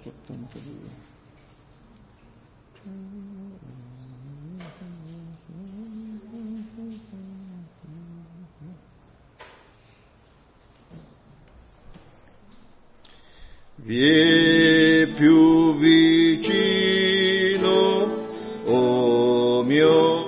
Vie più vicino, o mio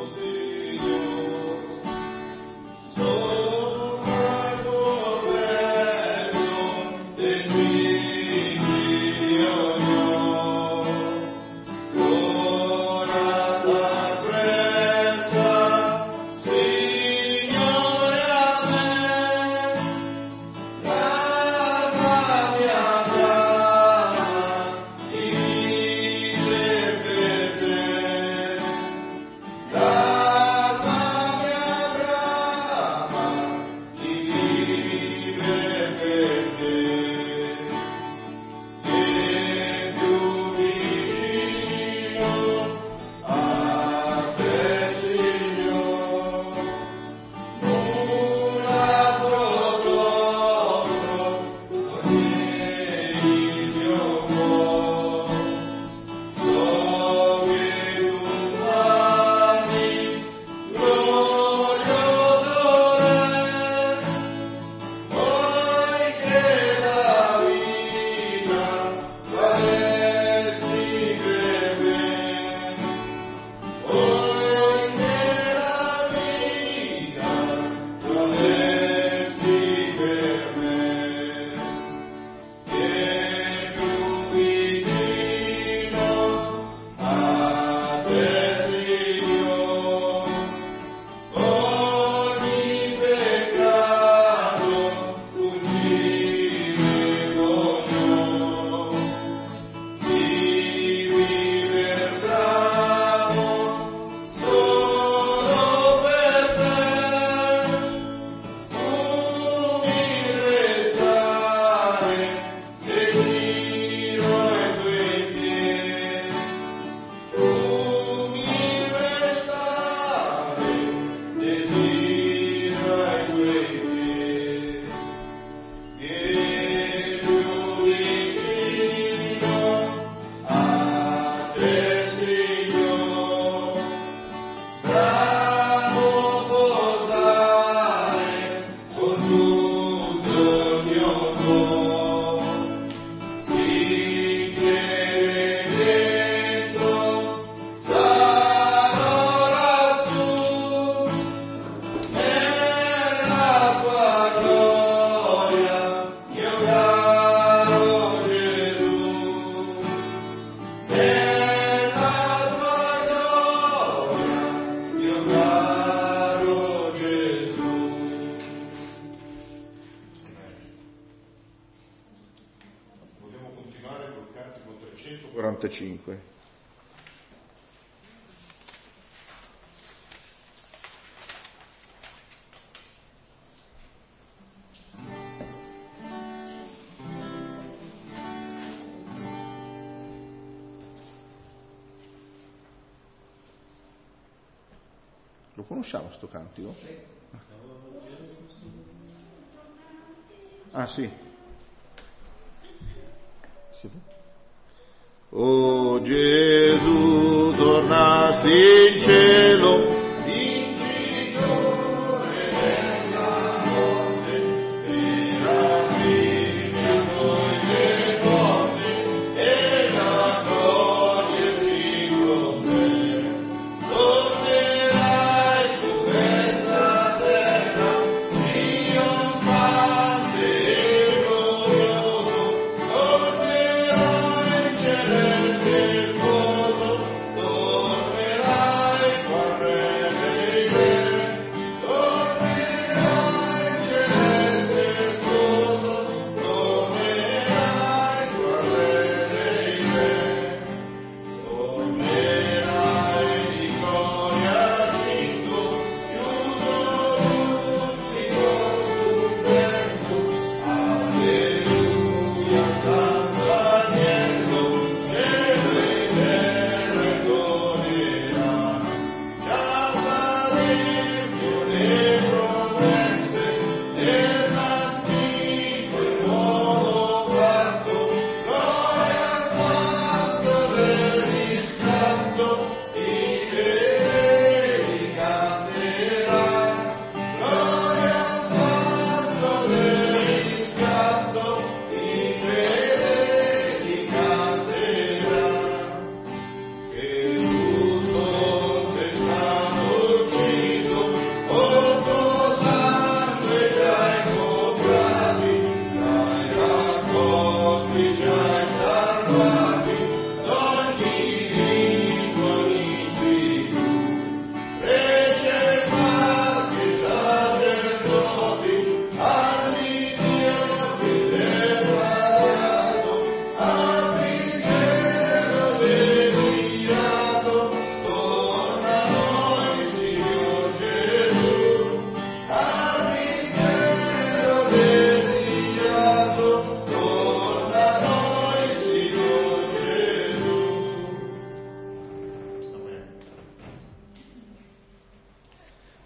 Lo conosciamo sto cantico? Ah sì. O Gesù, tornasti in cielo,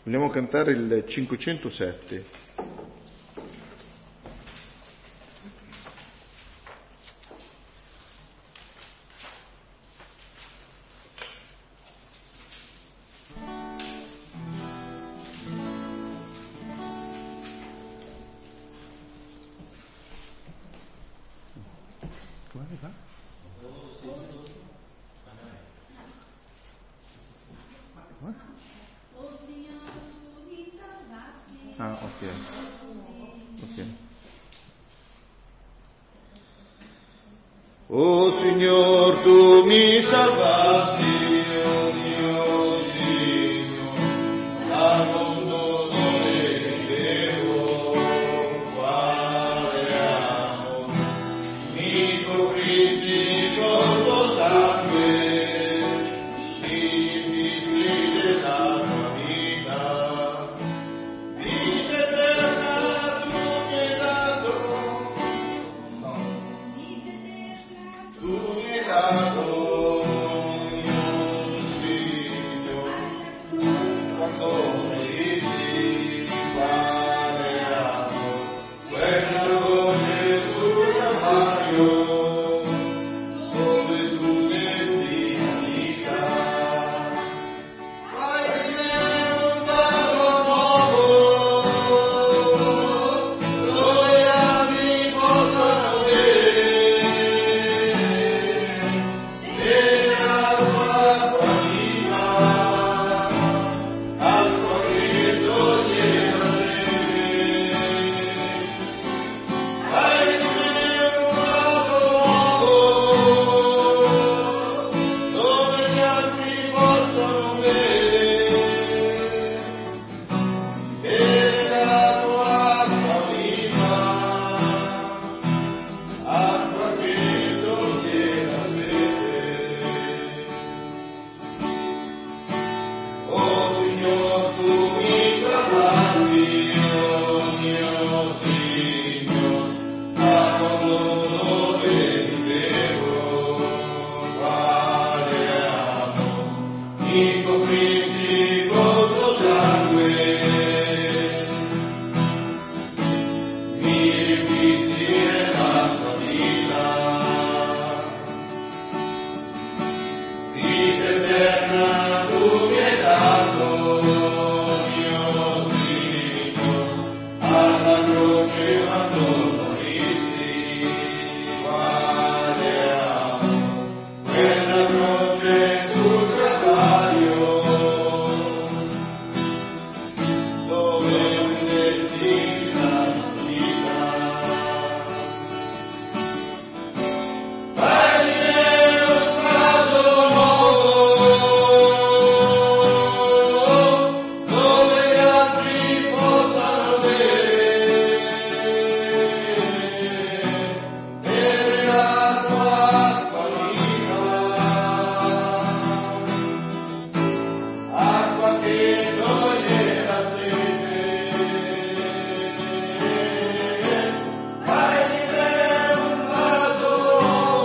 Vogliamo cantare il 507. Ah, ok. O Signor, tu mi salvasti, oh mio Dio, dal mondo dove vivevo, quale amo, mi copristi con tuo sangue, mi visti della tua vita, vita eterna tu mi hai dato, tu mi hai dato, mio Signore, quando moristi, quale amo, quella croce sul Calvario, dove tu desti la vita, fai di me un vaso nuovo, dove gli anni possano vedere la tua acqua viva, acqua che toglie la sete. Fai di me un vaso nuovo, dove gli altri possano vedere la tua acqua viva, acqua che toglie la sete. Oh Signor, tu mi salvasti, oh mio Signore, dal mondo dove vivevo, quale amo, mi copristi con tuo sangue, mi riempisti della tua vita, vita eterna tu mi hai dato, mio Signore, alla croce quando moristi, quale amo, quella croce sul Calvario, dove tu desti la tua vita. Fai di me un vaso nuovo, dove gli altri possano vedere la tua acqua viva, acqua che toglie la sete. Fai di me un vaso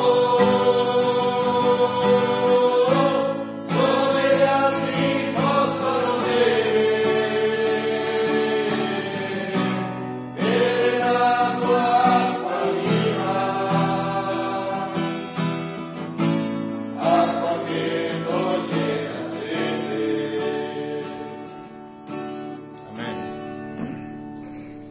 nuovo, dove gli altri possano vedere la tua acqua viva, acqua che toglie la sete. Amen.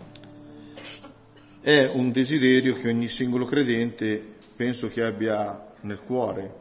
È un desiderio che ogni singolo credente penso che abbia nel cuore.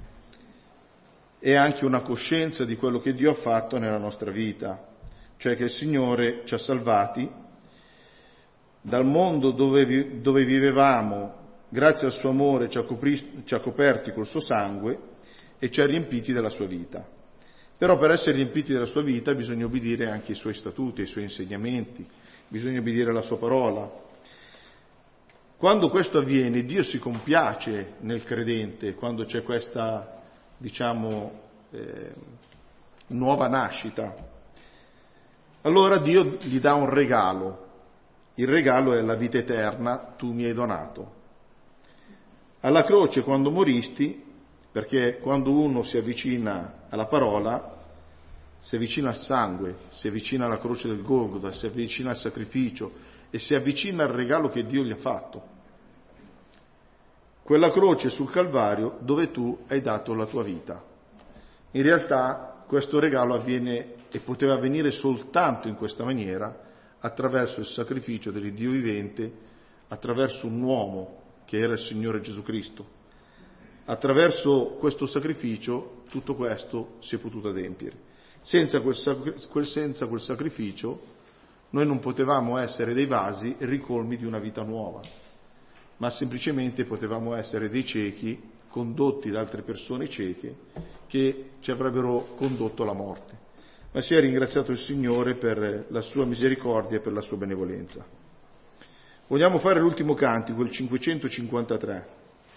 È anche una coscienza di quello che Dio ha fatto nella nostra vita, cioè che il Signore ci ha salvati dal mondo dove vivevamo, grazie al suo amore ci ha coperti col suo sangue e ci ha riempiti della sua vita. Però per essere riempiti della sua vita bisogna obbedire anche ai suoi statuti, ai suoi insegnamenti, bisogna obbedire alla sua parola. Quando questo avviene, Dio si compiace nel credente, quando c'è questa, nuova nascita. Allora Dio gli dà un regalo. Il regalo è la vita eterna, tu mi hai donato. Alla croce, quando moristi, perché quando uno si avvicina alla parola, si avvicina al sangue, si avvicina alla croce del Golgota, si avvicina al sacrificio e si avvicina al regalo che Dio gli ha fatto. Quella croce sul Calvario dove tu hai dato la tua vita. In realtà questo regalo avviene e poteva avvenire soltanto in questa maniera, attraverso il sacrificio dell'Iddio vivente, attraverso un uomo che era il Signore Gesù Cristo. Attraverso questo sacrificio tutto questo si è potuto adempiere. Senza quel sacrificio noi non potevamo essere dei vasi ricolmi di una vita nuova, ma semplicemente potevamo essere dei ciechi condotti da altre persone cieche che ci avrebbero condotto alla morte. Ma sia ringraziato il Signore per la sua misericordia e per la sua benevolenza. Vogliamo fare l'ultimo cantico, il 553.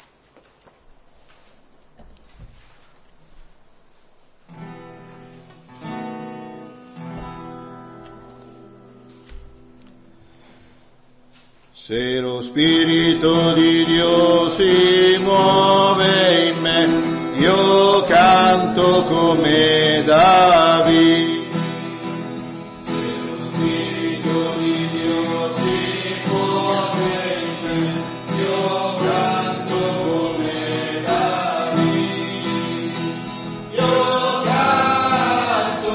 Se lo Spirito di Dio si muove in me, io canto come Davide. Se lo Spirito di Dio si muove in me, io canto come Davide. Io canto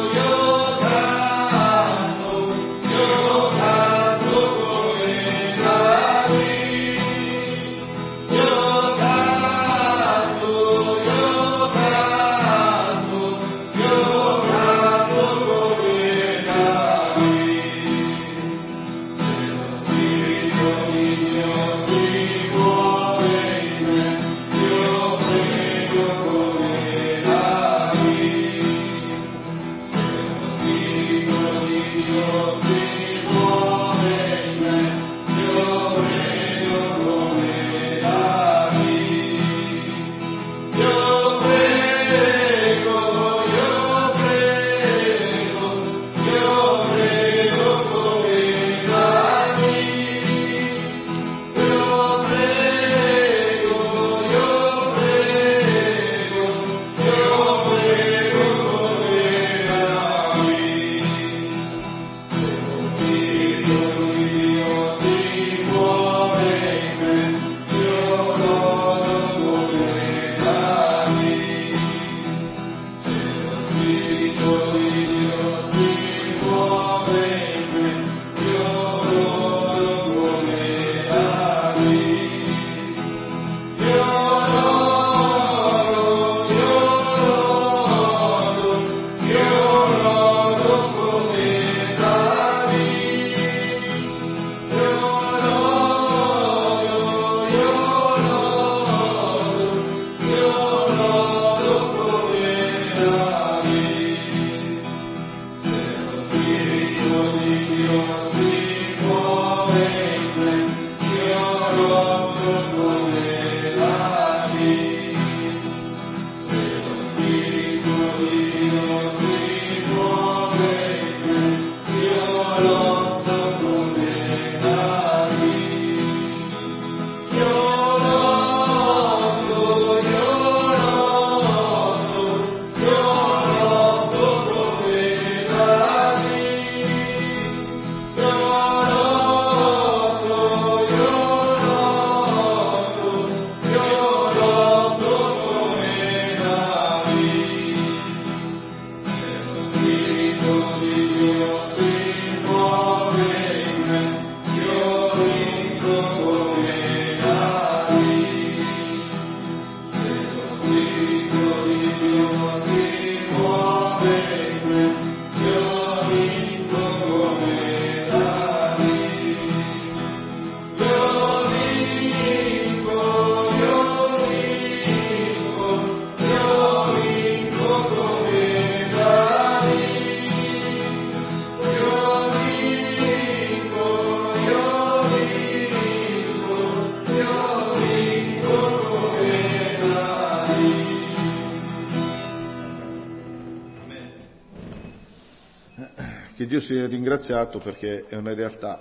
Che Dio sia ringraziato, perché è una realtà.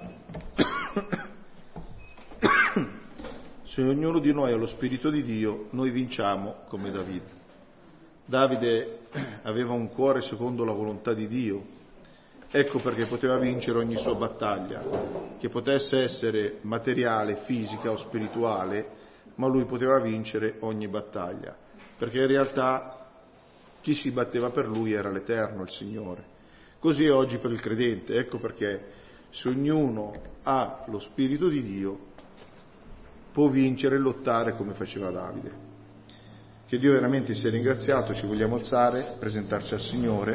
Se ognuno di noi ha lo Spirito di Dio, noi vinciamo come Davide. Davide aveva un cuore secondo la volontà di Dio, ecco perché poteva vincere ogni sua battaglia, che potesse essere materiale, fisica o spirituale, ma lui poteva vincere ogni battaglia, perché in realtà chi si batteva per lui era l'Eterno, il Signore. Così è oggi per il credente, ecco perché se ognuno ha lo Spirito di Dio può vincere e lottare come faceva Davide. Che Dio veramente sia ringraziato, ci vogliamo alzare, presentarci al Signore.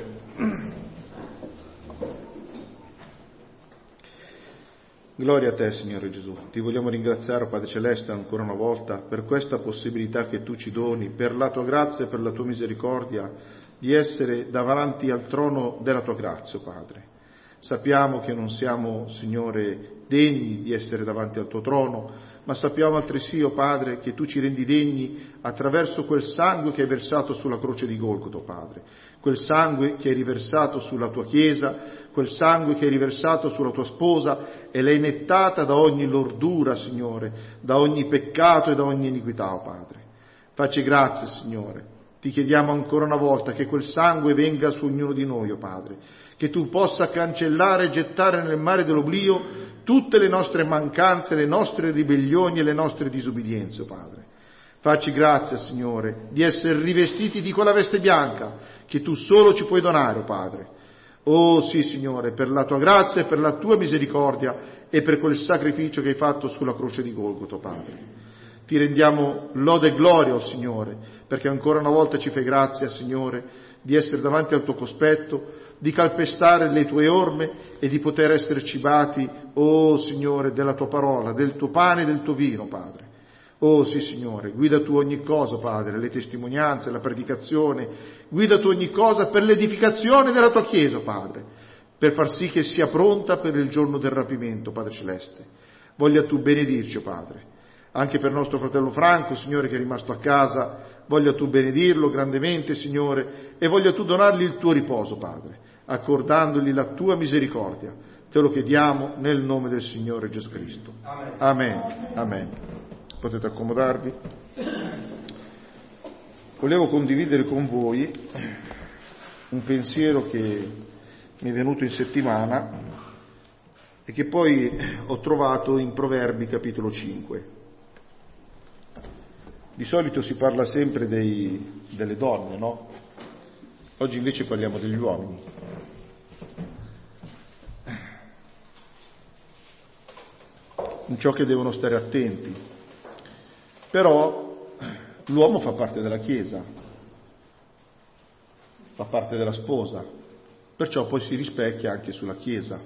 Gloria a te, Signore Gesù. Ti vogliamo ringraziare, Padre Celeste, ancora una volta per questa possibilità che tu ci doni, per la tua grazia e per la tua misericordia, di essere davanti al trono della tua grazia, Padre. Sappiamo che non siamo, Signore, degni di essere davanti al tuo trono, ma sappiamo altresì, o Padre, che tu ci rendi degni attraverso quel sangue che hai versato sulla croce di Golgota, Padre. Quel sangue che hai riversato sulla tua Chiesa, quel sangue che hai riversato sulla tua sposa e l'hai nettata da ogni lordura, Signore, da ogni peccato e da ogni iniquità, o Padre. Facci grazie, Signore. Ti chiediamo ancora una volta che quel sangue venga su ognuno di noi, o Padre, che tu possa cancellare e gettare nel mare dell'oblio tutte le nostre mancanze, le nostre ribellioni e le nostre disubbidienze, o Padre. Facci grazia, Signore, di essere rivestiti di quella veste bianca che tu solo ci puoi donare, o Padre. Oh sì, Signore, per la tua grazia e per la tua misericordia e per quel sacrificio che hai fatto sulla croce di Golgota, Padre. Ti rendiamo lode e gloria, oh Signore, perché ancora una volta ci fai grazia, Signore, di essere davanti al tuo cospetto, di calpestare le tue orme e di poter essere cibati, oh Signore, della tua parola, del tuo pane e del tuo vino, Padre. Oh sì, Signore, guida tu ogni cosa, Padre, le testimonianze, la predicazione, guida tu ogni cosa per l'edificazione della tua Chiesa, Padre, per far sì che sia pronta per il giorno del rapimento, Padre Celeste. Voglia tu benedirci, Padre, anche per nostro fratello Franco, Signore, che è rimasto a casa, voglia tu benedirlo grandemente, Signore, e voglia tu donargli il tuo riposo, Padre, accordandogli la tua misericordia. Te lo chiediamo nel nome del Signore Gesù Cristo. Amen. Amen. Potete accomodarvi. Volevo condividere con voi un pensiero che mi è venuto in settimana e che poi ho trovato in Proverbi capitolo 5. Di solito si parla sempre delle donne, no? Oggi invece parliamo degli uomini. In ciò che devono stare attenti. Però l'uomo fa parte della Chiesa, fa parte della sposa, perciò poi si rispecchia anche sulla Chiesa.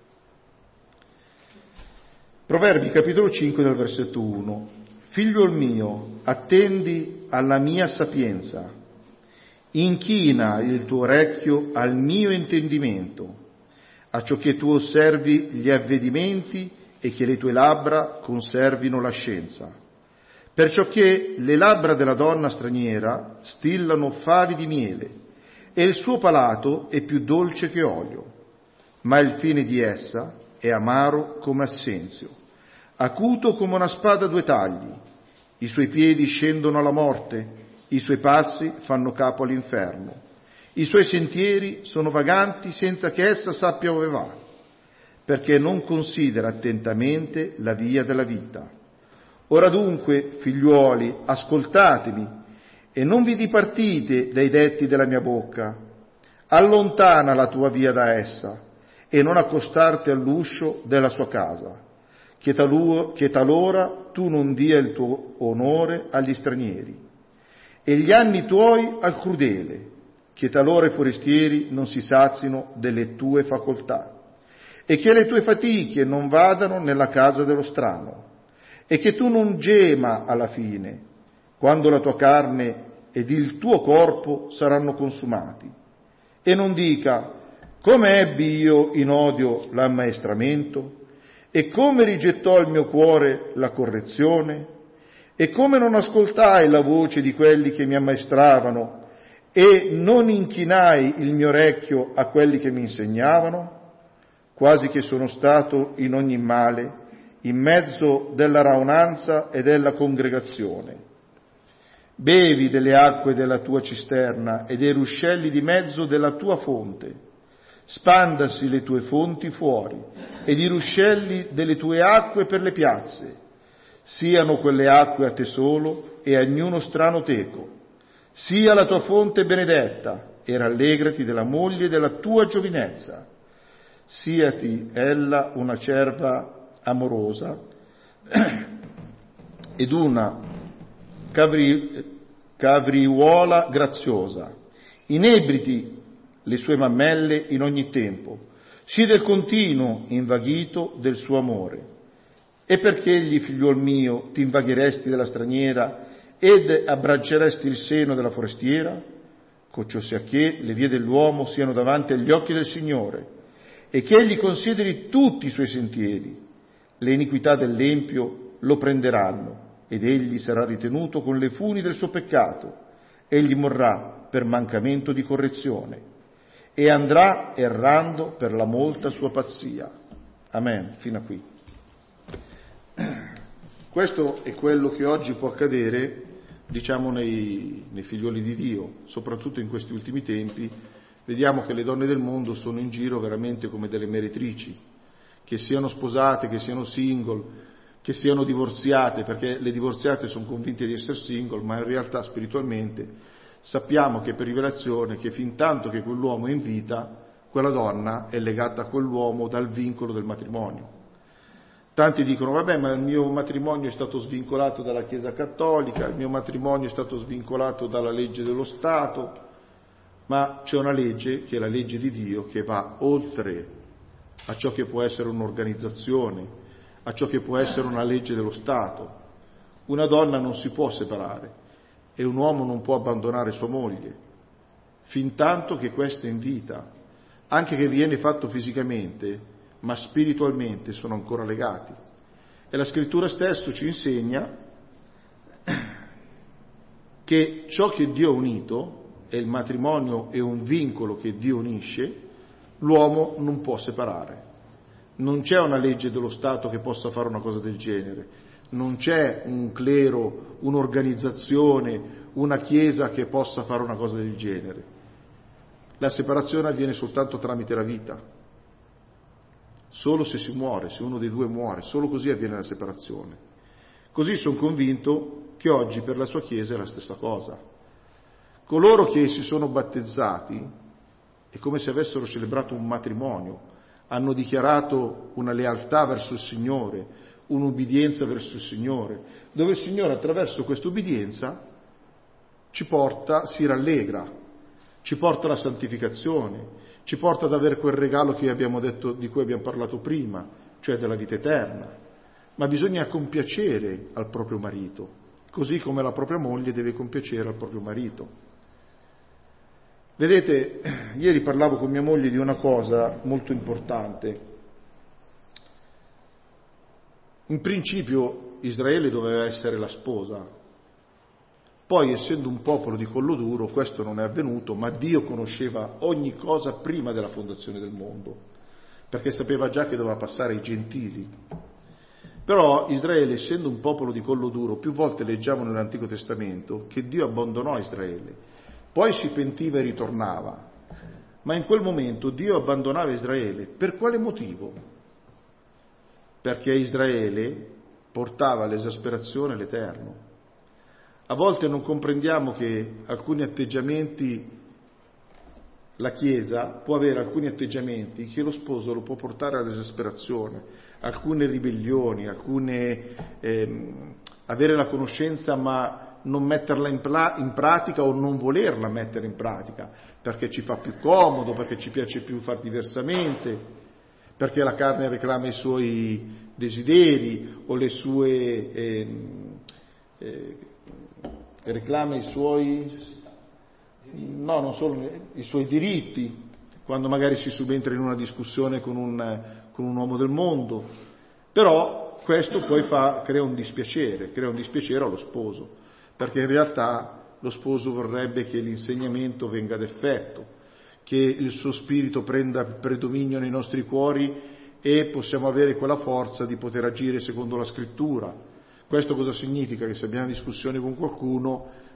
Proverbi capitolo 5 dal versetto 1. Figliuol mio, attendi alla mia sapienza, inchina il tuo orecchio al mio intendimento, a ciò che tu osservi gli avvedimenti e che le tue labbra conservino la scienza. Perciò che le labbra della donna straniera stillano favi di miele, e il suo palato è più dolce che olio, ma il fine di essa è amaro come assenzio, acuto come una spada a due tagli. I suoi piedi scendono alla morte, i suoi passi fanno capo all'inferno. I suoi sentieri sono vaganti senza che essa sappia dove va, perché non considera attentamente la via della vita. Ora dunque, figliuoli, ascoltatemi e non vi dipartite dai detti della mia bocca. Allontana la tua via da essa e non accostarti all'uscio della sua casa, che talora tu non dia il tuo onore agli stranieri e gli anni tuoi al crudele, che talora i forestieri non si sazino delle tue facoltà, e che le tue fatiche non vadano nella casa dello strano, e che tu non gema alla fine, quando la tua carne ed il tuo corpo saranno consumati, e non dica, come ebbi io in odio l'ammaestramento, e come rigettò il mio cuore la correzione, e come non ascoltai la voce di quelli che mi ammaestravano, e non inchinai il mio orecchio a quelli che mi insegnavano, quasi che sono stato in ogni male, in mezzo della raunanza e della congregazione. Bevi delle acque della tua cisterna e dei ruscelli di mezzo della tua fonte. Spandasi le tue fonti fuori ed i ruscelli delle tue acque per le piazze. Siano quelle acque a te solo e a ognuno strano teco. Sia la tua fonte benedetta e rallegrati della moglie della tua giovinezza. Siati ella una cerva amorosa ed una cavriuola graziosa. Inebriti le sue mammelle in ogni tempo. Sii del continuo invaghito del suo amore. E perché egli, figliuol mio, ti invagheresti della straniera ed abbracceresti il seno della forestiera? Cocciò sia che le vie dell'uomo siano davanti agli occhi del Signore e che egli consideri tutti i suoi sentieri. Le iniquità dell'empio lo prenderanno ed egli sarà ritenuto con le funi del suo peccato. Egli morrà per mancamento di correzione e andrà errando per la molta sua pazzia. Amen. Fino a qui. Questo è quello che oggi può accadere, diciamo, nei figlioli di Dio, soprattutto in questi ultimi tempi. Vediamo che le donne del mondo sono in giro veramente come delle meretrici, che siano sposate, che siano single, che siano divorziate, perché le divorziate sono convinte di essere single, ma in realtà spiritualmente sappiamo che per rivelazione che fin tanto che quell'uomo è in vita, quella donna è legata a quell'uomo dal vincolo del matrimonio. Tanti dicono, vabbè, ma il mio matrimonio è stato svincolato dalla Chiesa Cattolica, il mio matrimonio è stato svincolato dalla legge dello Stato, ma c'è una legge, che è la legge di Dio, che va oltre a ciò che può essere un'organizzazione, a ciò che può essere una legge dello Stato. Una donna non si può separare e un uomo non può abbandonare sua moglie, fin tanto che questa è in vita, anche che viene fatto fisicamente, ma spiritualmente sono ancora legati. E la Scrittura stesso ci insegna che ciò che Dio ha unito, e il matrimonio è un vincolo che Dio unisce, l'uomo non può separare. Non c'è una legge dello Stato che possa fare una cosa del genere, non c'è un clero, un'organizzazione, una chiesa che possa fare una cosa del genere. La separazione avviene soltanto tramite la vita. Solo se si muore, se uno dei due muore, solo così avviene la separazione. Così sono convinto che oggi per la sua Chiesa è la stessa cosa. Coloro che si sono battezzati è come se avessero celebrato un matrimonio, hanno dichiarato una lealtà verso il Signore, un'ubbidienza verso il Signore, dove il Signore attraverso questa ubbidienza ci porta, si rallegra, ci porta alla santificazione, ci porta ad avere quel regalo che abbiamo detto, di cui abbiamo parlato prima, cioè della vita eterna. Ma bisogna compiacere al proprio marito, così come la propria moglie deve compiacere al proprio marito. Vedete, ieri parlavo con mia moglie di una cosa molto importante. In principio Israele doveva essere la sposa, poi essendo un popolo di collo duro questo non è avvenuto, ma Dio conosceva ogni cosa prima della fondazione del mondo, perché sapeva già che doveva passare ai gentili. Però Israele, essendo un popolo di collo duro, più volte leggiamo nell'Antico Testamento che Dio abbandonò Israele, poi si pentiva e ritornava, ma in quel momento Dio abbandonava Israele. Per quale motivo? Perché Israele portava all'esasperazione l'Eterno. A volte non comprendiamo che alcuni atteggiamenti, la Chiesa può avere alcuni atteggiamenti che lo sposo lo può portare all'esasperazione, alcune ribellioni, avere la conoscenza ma non metterla in pratica o non volerla mettere in pratica, perché ci fa più comodo, perché ci piace più far diversamente, perché la carne reclama i suoi desideri o le sue reclama i suoi, no, non solo i suoi diritti, quando magari si subentra in una discussione con un uomo del mondo. Però questo poi crea un dispiacere allo sposo, perché in realtà lo sposo vorrebbe che l'insegnamento venga ad effetto, che il suo spirito prenda predominio nei nostri cuori e possiamo avere quella forza di poter agire secondo la Scrittura. Questo cosa significa? Che se abbiamo una discussione con qualcuno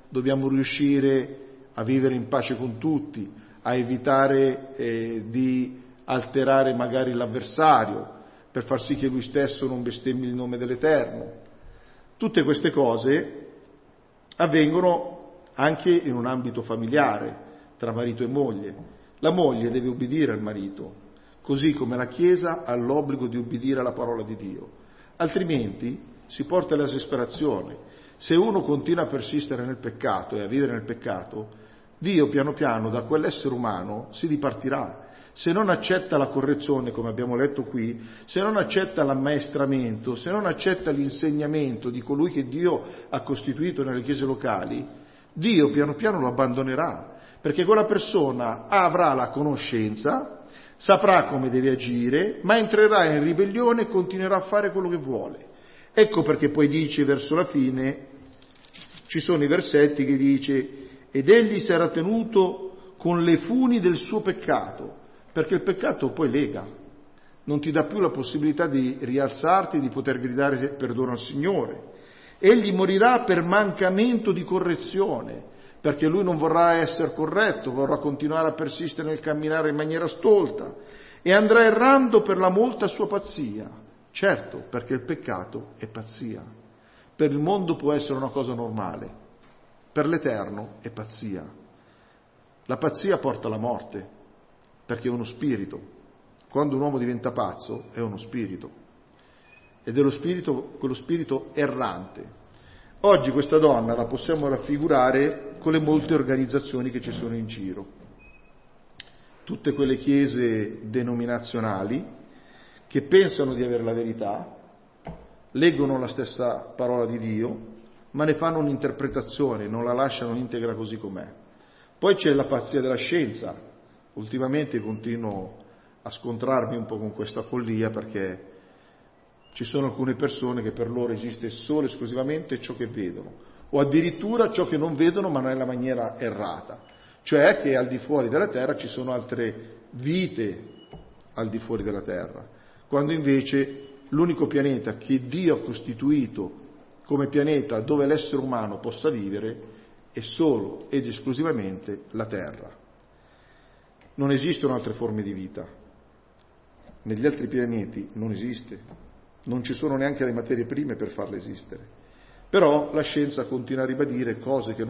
dobbiamo riuscire a vivere in pace con tutti, a evitare di alterare magari l'avversario, per far sì che lui stesso non bestemmi il nome dell'Eterno. Tutte queste cose avvengono anche in un ambito familiare, tra marito e moglie. La moglie deve obbedire al marito, così come la Chiesa ha l'obbligo di obbedire alla parola di Dio, altrimenti si porta all'esasperazione. Se uno continua a persistere nel peccato e a vivere nel peccato, Dio piano piano da quell'essere umano si dipartirà. Se non accetta la correzione, come abbiamo letto qui, se non accetta l'ammaestramento, se non accetta l'insegnamento di colui che Dio ha costituito nelle chiese locali, Dio piano piano lo abbandonerà, perché quella persona avrà la conoscenza, saprà come deve agire, ma entrerà in ribellione e continuerà a fare quello che vuole. Ecco perché poi dice verso la fine, ci sono i versetti che dice, ed egli si era tenuto con le funi del suo peccato, perché il peccato poi lega, non ti dà più la possibilità di rialzarti, di poter gridare perdono al Signore. Egli morirà per mancamento di correzione, perché lui non vorrà essere corretto, vorrà continuare a persistere nel camminare in maniera stolta, e andrà errando per la molta sua pazzia. Certo, perché il peccato è pazzia. Per il mondo può essere una cosa normale, per l'Eterno è pazzia. La pazzia porta alla morte, perché è uno spirito. Quando un uomo diventa pazzo è uno spirito, ed è lo spirito, quello spirito errante. Oggi questa donna la possiamo raffigurare con le molte organizzazioni che ci sono in giro, tutte quelle chiese denominazionali che pensano di avere la verità, leggono la stessa parola di Dio, ma ne fanno un'interpretazione, non la lasciano integra così com'è. Poi c'è la pazzia della scienza. Ultimamente continuo a scontrarmi un po' con questa follia, perché ci sono alcune persone che per loro esiste solo e esclusivamente ciò che vedono, o addirittura ciò che non vedono ma nella maniera errata, cioè che al di fuori della terra ci sono altre vite al di fuori della terra, quando invece l'unico pianeta che Dio ha costituito come pianeta dove l'essere umano possa vivere è solo ed esclusivamente la terra. Non esistono altre forme di vita, negli altri pianeti non esiste, non ci sono neanche le materie prime per farle esistere, però la scienza continua a ribadire cose che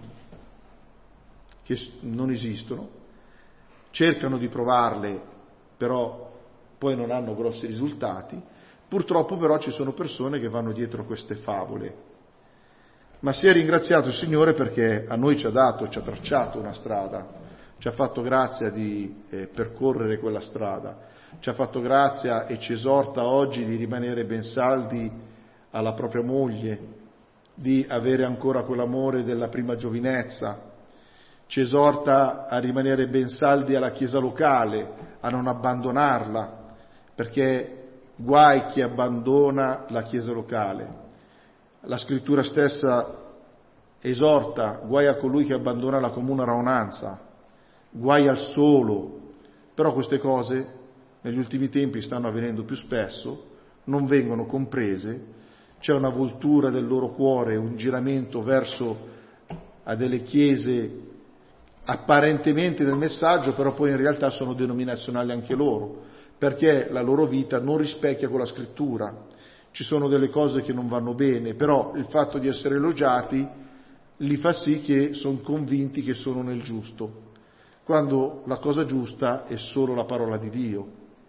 non esistono, cercano di provarle, però poi non hanno grossi risultati. Purtroppo però ci sono persone che vanno dietro queste favole, ma sia ringraziato il Signore perché a noi ci ha tracciato una strada, ci ha fatto grazia di percorrere quella strada, ci ha fatto grazia e ci esorta oggi di rimanere ben saldi alla propria moglie, di avere ancora quell'amore della prima giovinezza, ci esorta a rimanere ben saldi alla Chiesa locale, a non abbandonarla, perché guai chi abbandona la Chiesa locale. La Scrittura stessa esorta, guai a colui che abbandona la comune raunanza, guai al solo, però queste cose negli ultimi tempi stanno avvenendo più spesso, non vengono comprese, c'è una voltura del loro cuore, un giramento verso a delle chiese apparentemente del messaggio, però poi in realtà sono denominazionali anche loro, perché la loro vita non rispecchia con la Scrittura. Ci sono delle cose che non vanno bene, però il fatto di essere elogiati li fa sì che sono convinti che sono nel giusto, quando la cosa giusta è solo la parola di Dio.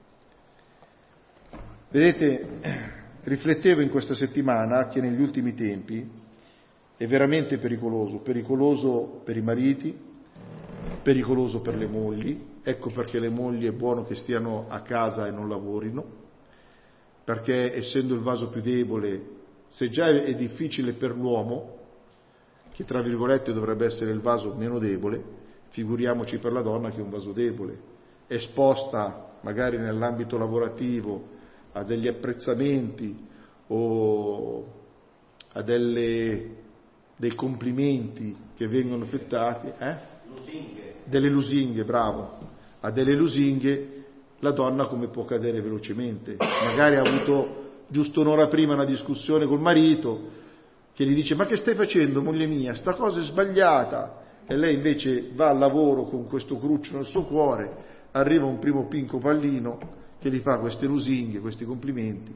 Vedete, riflettevo in questa settimana che negli ultimi tempi è veramente pericoloso per i mariti, pericoloso per le mogli, ecco perché le mogli è buono che stiano a casa e non lavorino, perché essendo il vaso più debole, se già è difficile per l'uomo, che tra virgolette dovrebbe essere il vaso meno debole, figuriamoci per la donna che è un vaso debole, esposta magari nell'ambito lavorativo a degli apprezzamenti o a dei complimenti che vengono effettuati, delle lusinghe, bravo, a delle lusinghe, la donna come può cadere velocemente, magari ha avuto giusto un'ora prima una discussione col marito, che gli dice: ma che stai facendo, moglie mia? Sta cosa è sbagliata. E lei invece va al lavoro con questo cruccio nel suo cuore, arriva un primo pinco pallino che gli fa queste lusinghe, questi complimenti,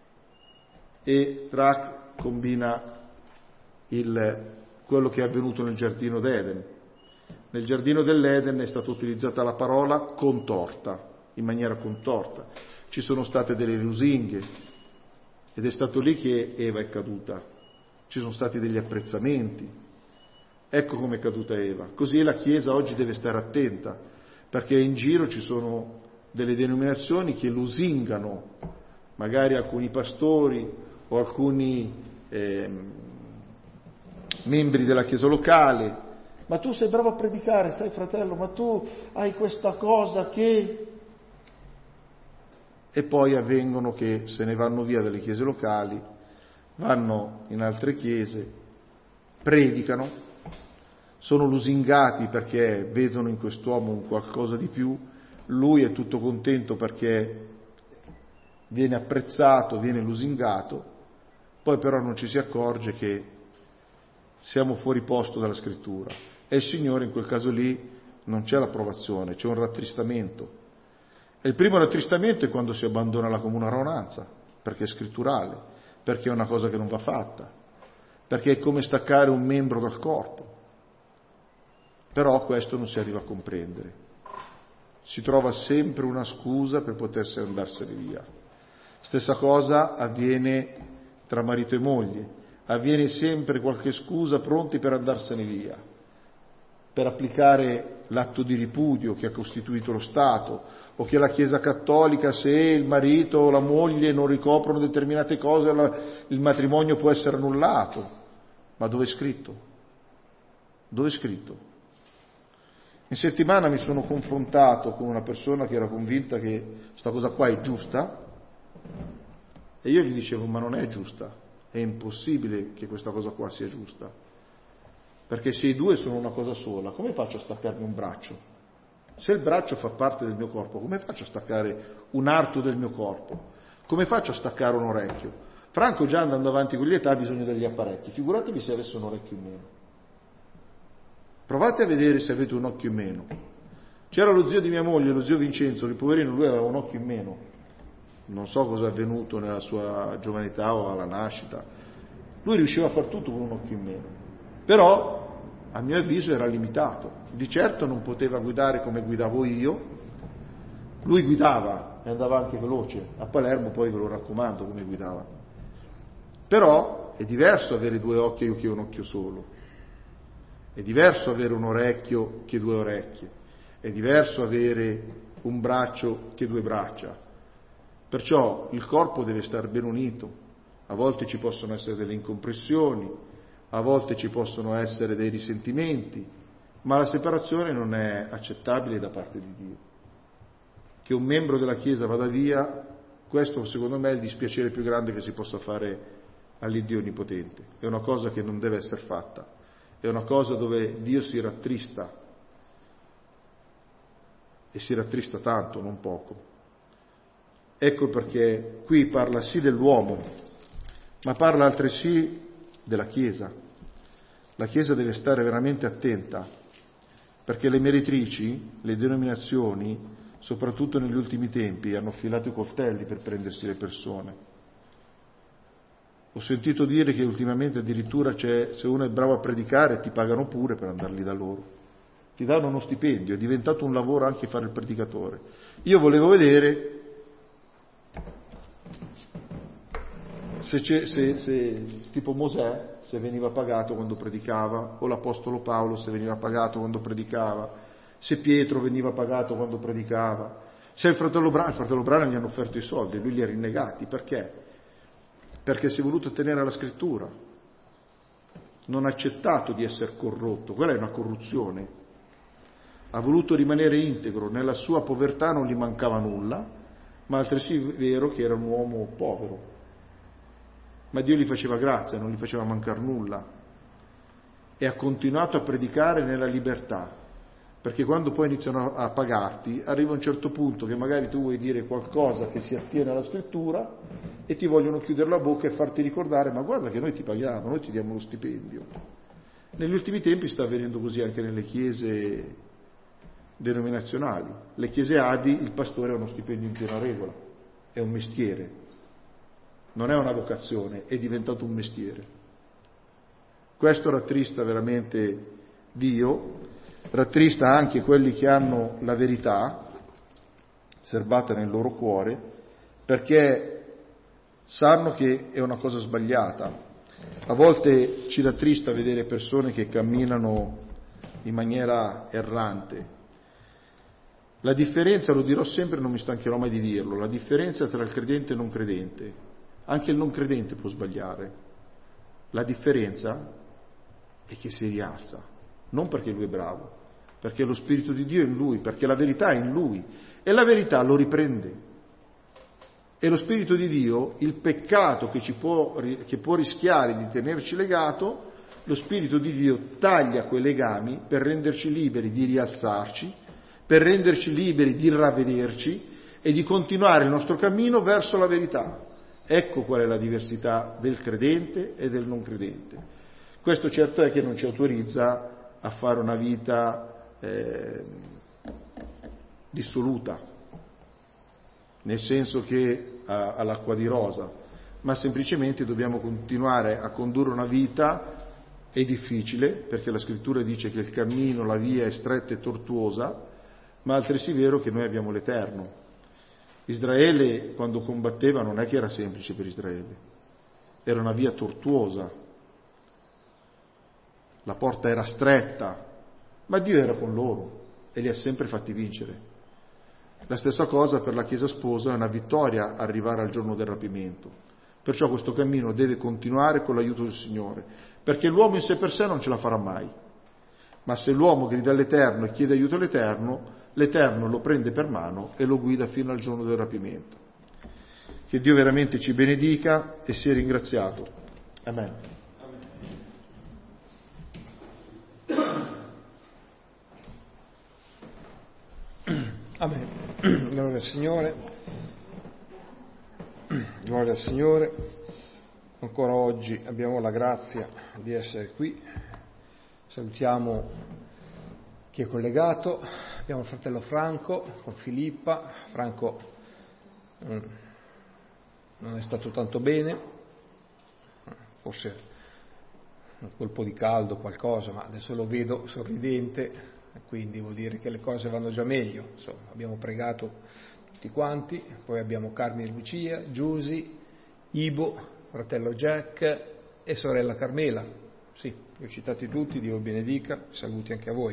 e combina quello che è avvenuto nel giardino d'Eden. Nel giardino dell'Eden è stata utilizzata la parola contorta, in maniera contorta. Ci sono state delle lusinghe ed è stato lì che Eva è caduta. Ci sono stati degli apprezzamenti. Ecco come è caduta Eva. Così la Chiesa oggi deve stare attenta, perché in giro ci sono delle denominazioni che lusingano magari alcuni pastori o alcuni membri della Chiesa locale. Ma tu sei bravo a predicare, sai fratello, ma tu hai questa cosa che... E poi avvengono che se ne vanno via dalle chiese locali, vanno in altre chiese, predicano, sono lusingati perché vedono in quest'uomo un qualcosa di più, lui è tutto contento perché viene apprezzato, viene lusingato, poi però non ci si accorge che siamo fuori posto dalla Scrittura. E il Signore in quel caso lì non c'è l'approvazione, c'è un rattristamento. E il primo rattristamento è quando si abbandona la comune raunanza, perché è scritturale, perché è una cosa che non va fatta, perché è come staccare un membro dal corpo. Però questo non si arriva a comprendere. Si trova sempre una scusa per potersi andarsene via. Stessa cosa avviene tra marito e moglie, avviene sempre qualche scusa pronti per andarsene via, per applicare l'atto di ripudio che ha costituito lo Stato, o che la Chiesa Cattolica, se il marito o la moglie non ricoprono determinate cose, il matrimonio può essere annullato. Ma dove è scritto? Dove è scritto? In settimana mi sono confrontato con una persona che era convinta che questa cosa qua è giusta, e io gli dicevo: ma non è giusta, è impossibile che questa cosa qua sia giusta, perché se i due sono una cosa sola, come faccio a staccarmi un braccio? Se il braccio fa parte del mio corpo, come faccio a staccare un arto del mio corpo? Come faccio a staccare un orecchio? Franco già andando avanti con l'età ha bisogno degli apparecchi, figuratevi se avesse un orecchio in meno. Provate a vedere se avete un occhio in meno. C'era lo zio di mia moglie, lo zio Vincenzo, il poverino, lui aveva un occhio in meno. Non so cosa è avvenuto nella sua giovane età o alla nascita. Lui riusciva a far tutto con un occhio in meno. Però, a mio avviso, era limitato. Di certo non poteva guidare come guidavo io. Lui guidava e andava anche veloce. A Palermo poi ve lo raccomando come guidava. Però è diverso avere due occhi che un occhio solo. È diverso avere un orecchio che due orecchie. È diverso avere un braccio che due braccia. Perciò il corpo deve stare ben unito. A volte ci possono essere delle incompressioni, a volte ci possono essere dei risentimenti, ma la separazione non è accettabile da parte di Dio. Che un membro della Chiesa vada via, questo secondo me è il dispiacere più grande che si possa fare all'Iddio Onnipotente. È una cosa che non deve essere fatta, è una cosa dove Dio si rattrista, e si rattrista tanto, non poco. Ecco perché qui parla sì dell'uomo, ma parla altresì della Chiesa. La Chiesa deve stare veramente attenta, perché le meretrici, le denominazioni, soprattutto negli ultimi tempi, hanno affilato i coltelli per prendersi le persone. Ho sentito dire che ultimamente addirittura se uno è bravo a predicare ti pagano pure per andarli da loro. Ti danno uno stipendio, è diventato un lavoro anche fare il predicatore. Io volevo vedere se tipo Mosè, se veniva pagato quando predicava, o l'Apostolo Paolo se veniva pagato quando predicava, se Pietro veniva pagato quando predicava, se il fratello Brano gli hanno offerto i soldi, lui li ha rinnegati. Perché? Perché si è voluto tenere alla Scrittura, non ha accettato di essere corrotto, quella è una corruzione, ha voluto rimanere integro, nella sua povertà non gli mancava nulla, ma altresì è vero che era un uomo povero, ma Dio gli faceva grazia, non gli faceva mancare nulla, e ha continuato a predicare nella libertà, perché quando poi iniziano a pagarti, arriva un certo punto che magari tu vuoi dire qualcosa che si attiene alla scrittura e ti vogliono chiudere la bocca e farti ricordare, ma guarda che noi ti paghiamo, noi ti diamo lo stipendio. Negli ultimi tempi sta avvenendo così anche nelle chiese denominazionali. Le chiese ADI, il pastore ha uno stipendio in piena regola, è un mestiere, non è una vocazione, è diventato un mestiere. Questo rattrista veramente Dio, rattrista anche quelli che hanno la verità serbata nel loro cuore, perché sanno che è una cosa sbagliata. A volte ci rattrista vedere persone che camminano in maniera errante. La differenza, lo dirò sempre, non mi stancherò mai di dirlo, la differenza tra il credente e il non credente, anche il non credente può sbagliare. La differenza è che si rialza, non perché lui è bravo, perché lo Spirito di Dio è in lui, perché la verità è in lui e la verità lo riprende. E lo Spirito di Dio, il peccato che può rischiare di tenerci legato, lo Spirito di Dio taglia quei legami per renderci liberi di rialzarci, per renderci liberi di ravvederci e di continuare il nostro cammino verso la verità. Ecco qual è la diversità del credente e del non credente. Questo certo è che non ci autorizza a fare una vita dissoluta, nel senso che all'acqua di rosa, ma semplicemente dobbiamo continuare a condurre una vita, è difficile, perché la Scrittura dice che il cammino, la via è stretta e tortuosa, ma altresì vero che noi abbiamo l'Eterno. Israele, quando combatteva, non è che era semplice per Israele, era una via tortuosa, la porta era stretta, ma Dio era con loro e li ha sempre fatti vincere. La stessa cosa per la Chiesa sposa, è una vittoria arrivare al giorno del rapimento. Perciò questo cammino deve continuare con l'aiuto del Signore, perché l'uomo in sé per sé non ce la farà mai. Ma se l'uomo grida all'Eterno e chiede aiuto all'Eterno, l'Eterno lo prende per mano e lo guida fino al giorno del rapimento. Che Dio veramente ci benedica e sia ringraziato. Amen. Amen. Gloria al Signore. Gloria al Signore. Ancora oggi abbiamo la grazia di essere qui. Salutiamo chi è collegato. Abbiamo il fratello Franco con Filippa. Franco non è stato tanto bene, forse un colpo di caldo, qualcosa, ma adesso lo vedo sorridente, quindi vuol dire che le cose vanno già meglio. Insomma, abbiamo pregato tutti quanti, poi abbiamo Carmine e Lucia, Giusy, Ibo, fratello Jack e sorella Carmela. Sì, li ho citati tutti, Dio benedica, saluti anche a voi.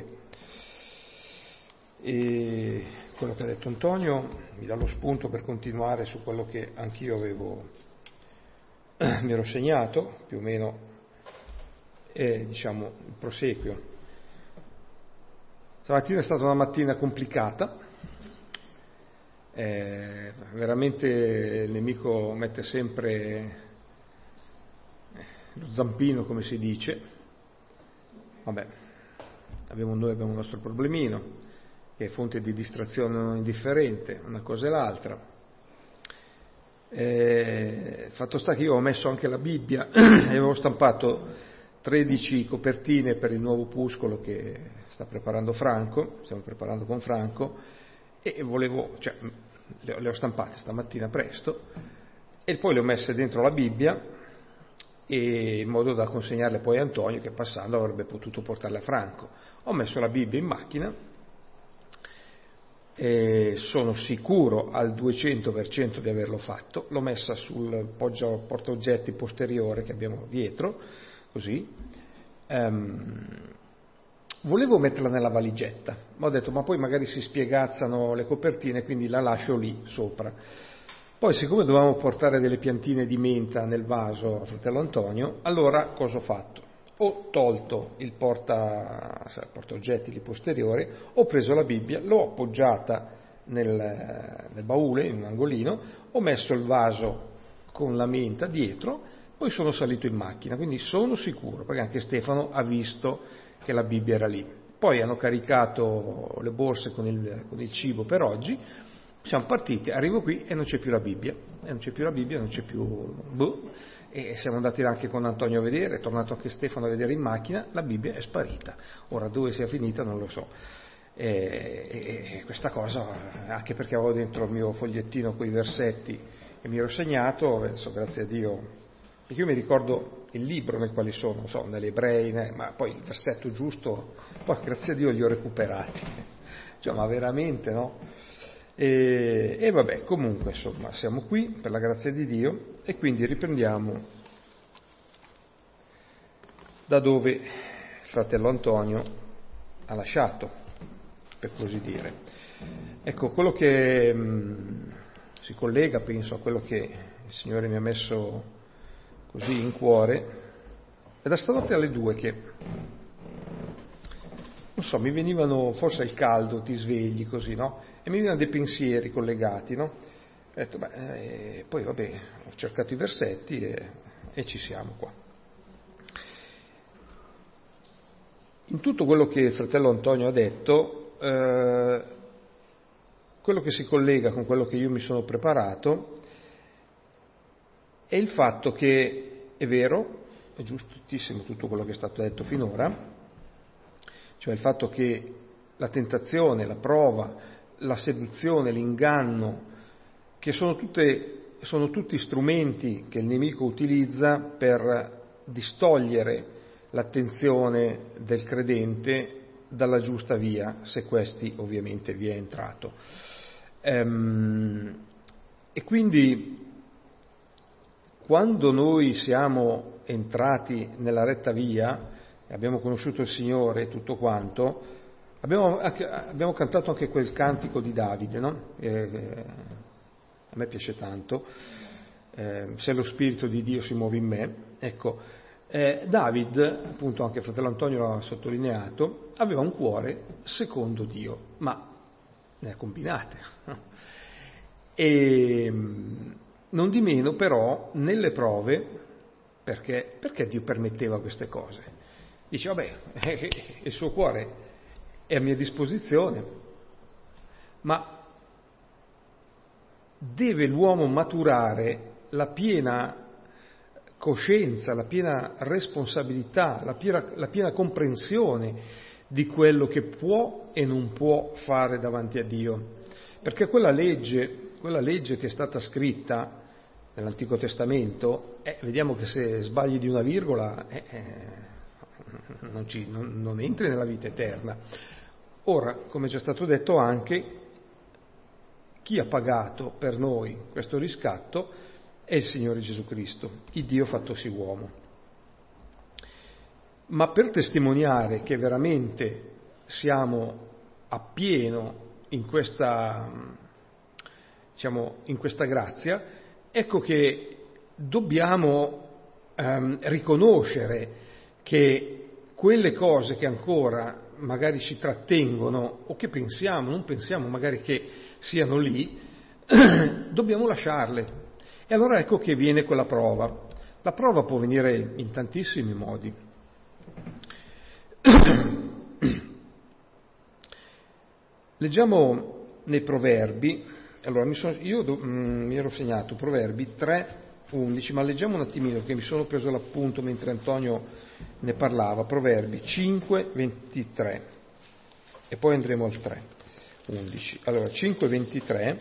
E quello che ha detto Antonio mi dà lo spunto per continuare su quello che anch'io mi ero segnato, più o meno, diciamo, il proseguio. Stamattina è stata una mattina complicata, veramente il nemico mette sempre lo zampino, come si dice. Vabbè, noi abbiamo il nostro problemino, che è fonte di distrazione non indifferente, una cosa e l'altra. Fatto sta che io ho messo anche la Bibbia e avevo stampato 13 copertine per il nuovo opuscolo che sta preparando Franco, stiamo preparando con Franco, e volevo, le ho stampate stamattina presto e poi le ho messe dentro la Bibbia, e in modo da consegnarle poi a Antonio, che passando avrebbe potuto portarle a Franco. Ho messo la Bibbia in macchina e sono sicuro al 200% di averlo fatto. L'ho messa sul portaoggetti posteriore che abbiamo dietro, così. Volevo metterla nella valigetta, ma ho detto ma poi magari si spiegazzano le copertine, quindi la lascio lì sopra. Poi, siccome dovevamo portare delle piantine di menta nel vaso a fratello Antonio, allora cosa ho fatto? Ho tolto il portaoggetti lì posteriore, ho preso la Bibbia, l'ho appoggiata nel baule, in un angolino, ho messo il vaso con la menta dietro, poi sono salito in macchina, quindi sono sicuro, perché anche Stefano ha visto che la Bibbia era lì. Poi hanno caricato le borse con il cibo per oggi, siamo partiti, arrivo qui e non c'è più la Bibbia, non c'è più e siamo andati anche con Antonio a vedere, è tornato anche Stefano a vedere in macchina, la Bibbia è sparita. Ora dove sia finita non lo so. E questa cosa, anche perché avevo dentro il mio fogliettino con i versetti e mi ero segnato, adesso grazie a Dio, perché io mi ricordo il libro nel quale sono, non so, nelle Ebrei, ma poi il versetto giusto, poi grazie a Dio li ho recuperati, cioè, ma veramente, no? E vabbè, comunque, insomma, siamo qui per la grazia di Dio e quindi riprendiamo da dove il fratello Antonio ha lasciato, per così dire. Ecco, quello che si collega, penso, a quello che il Signore mi ha messo così in cuore, è da stanotte alle 2 che, non so, mi venivano, forse al caldo, ti svegli così, no? E mi venivano dei pensieri collegati, no? Ho detto, poi vabbè, ho cercato i versetti e ci siamo qua. In tutto quello che il fratello Antonio ha detto, quello che si collega con quello che io mi sono preparato è il fatto che è vero, è giustissimo tutto quello che è stato detto finora, cioè il fatto che la tentazione, la prova, la seduzione, l'inganno, che sono tutti strumenti che il nemico utilizza per distogliere l'attenzione del credente dalla giusta via, se questi ovviamente vi è entrato. E quindi quando noi siamo entrati nella retta via, abbiamo conosciuto il Signore e tutto quanto, abbiamo cantato anche quel cantico di Davide, no? A me piace tanto, se lo Spirito di Dio si muove in me. Ecco, David, appunto anche fratello Antonio l'ha sottolineato, aveva un cuore secondo Dio, ma ne ha combinate. E non di meno però nelle prove, perché Dio permetteva queste cose? Dice, vabbè, il suo cuore è a mia disposizione, ma deve l'uomo maturare la piena coscienza, la piena responsabilità, la piena comprensione di quello che può e non può fare davanti a Dio. Perché quella legge che è stata scritta nell'Antico Testamento, vediamo che se sbagli di una virgola non entri nella vita eterna. Ora, come è già stato detto anche, chi ha pagato per noi questo riscatto è il Signore Gesù Cristo, il Dio fattosi uomo. Ma per testimoniare che veramente siamo appieno in questa grazia, ecco che dobbiamo riconoscere che quelle cose che ancora magari ci trattengono o che non pensiamo magari che siano lì, dobbiamo lasciarle. E allora ecco che viene quella prova. La prova può venire in tantissimi modi. Leggiamo nei Proverbi, allora mi ero segnato Proverbi 3:11, ma leggiamo un attimino che mi sono preso l'appunto mentre Antonio ne parlava, Proverbi 5:23 e poi andremo al 3:11. Allora 5:23,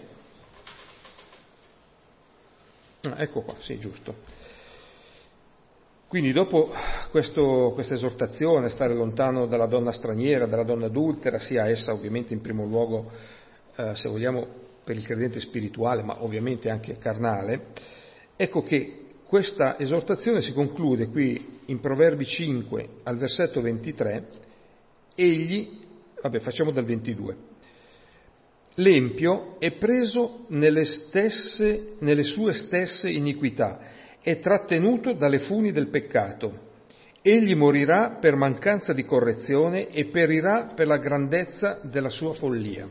ecco qua, sì, giusto. Quindi dopo questa esortazione a stare lontano dalla donna straniera, dalla donna adultera, sia essa ovviamente in primo luogo, se vogliamo, per il credente spirituale, ma ovviamente anche carnale, ecco che questa esortazione si conclude qui in Proverbi 5 al versetto 23, facciamo dal 22. L'empio è preso nelle sue stesse iniquità, è trattenuto dalle funi del peccato. Egli morirà per mancanza di correzione e perirà per la grandezza della sua follia.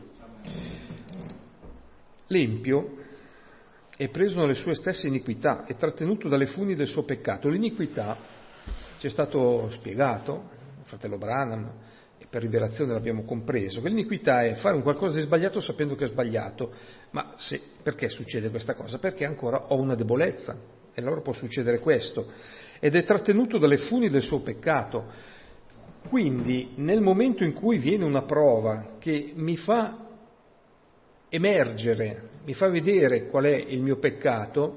L'empio è preso nelle sue stesse iniquità, è trattenuto dalle funi del suo peccato. L'iniquità, ci è stato spiegato, il fratello Branham, e per rivelazione l'abbiamo compreso, che l'iniquità è fare un qualcosa di sbagliato sapendo che è sbagliato. Ma perché succede questa cosa? Perché ancora ho una debolezza, e allora può succedere questo, ed è trattenuto dalle funi del suo peccato. Quindi nel momento in cui viene una prova che mi fa emergere, mi fa vedere qual è il mio peccato,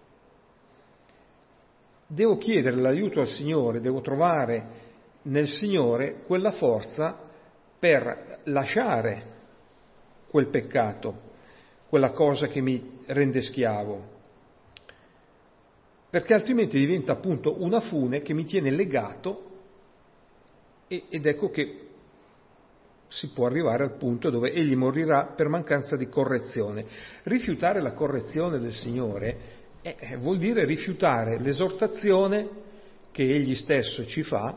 devo chiedere l'aiuto al Signore, devo trovare nel Signore quella forza per lasciare quel peccato, quella cosa che mi rende schiavo, perché altrimenti diventa appunto una fune che mi tiene legato, ed ecco che si può arrivare al punto dove egli morirà per mancanza di correzione. Rifiutare la correzione del Signore vuol dire rifiutare l'esortazione che egli stesso ci fa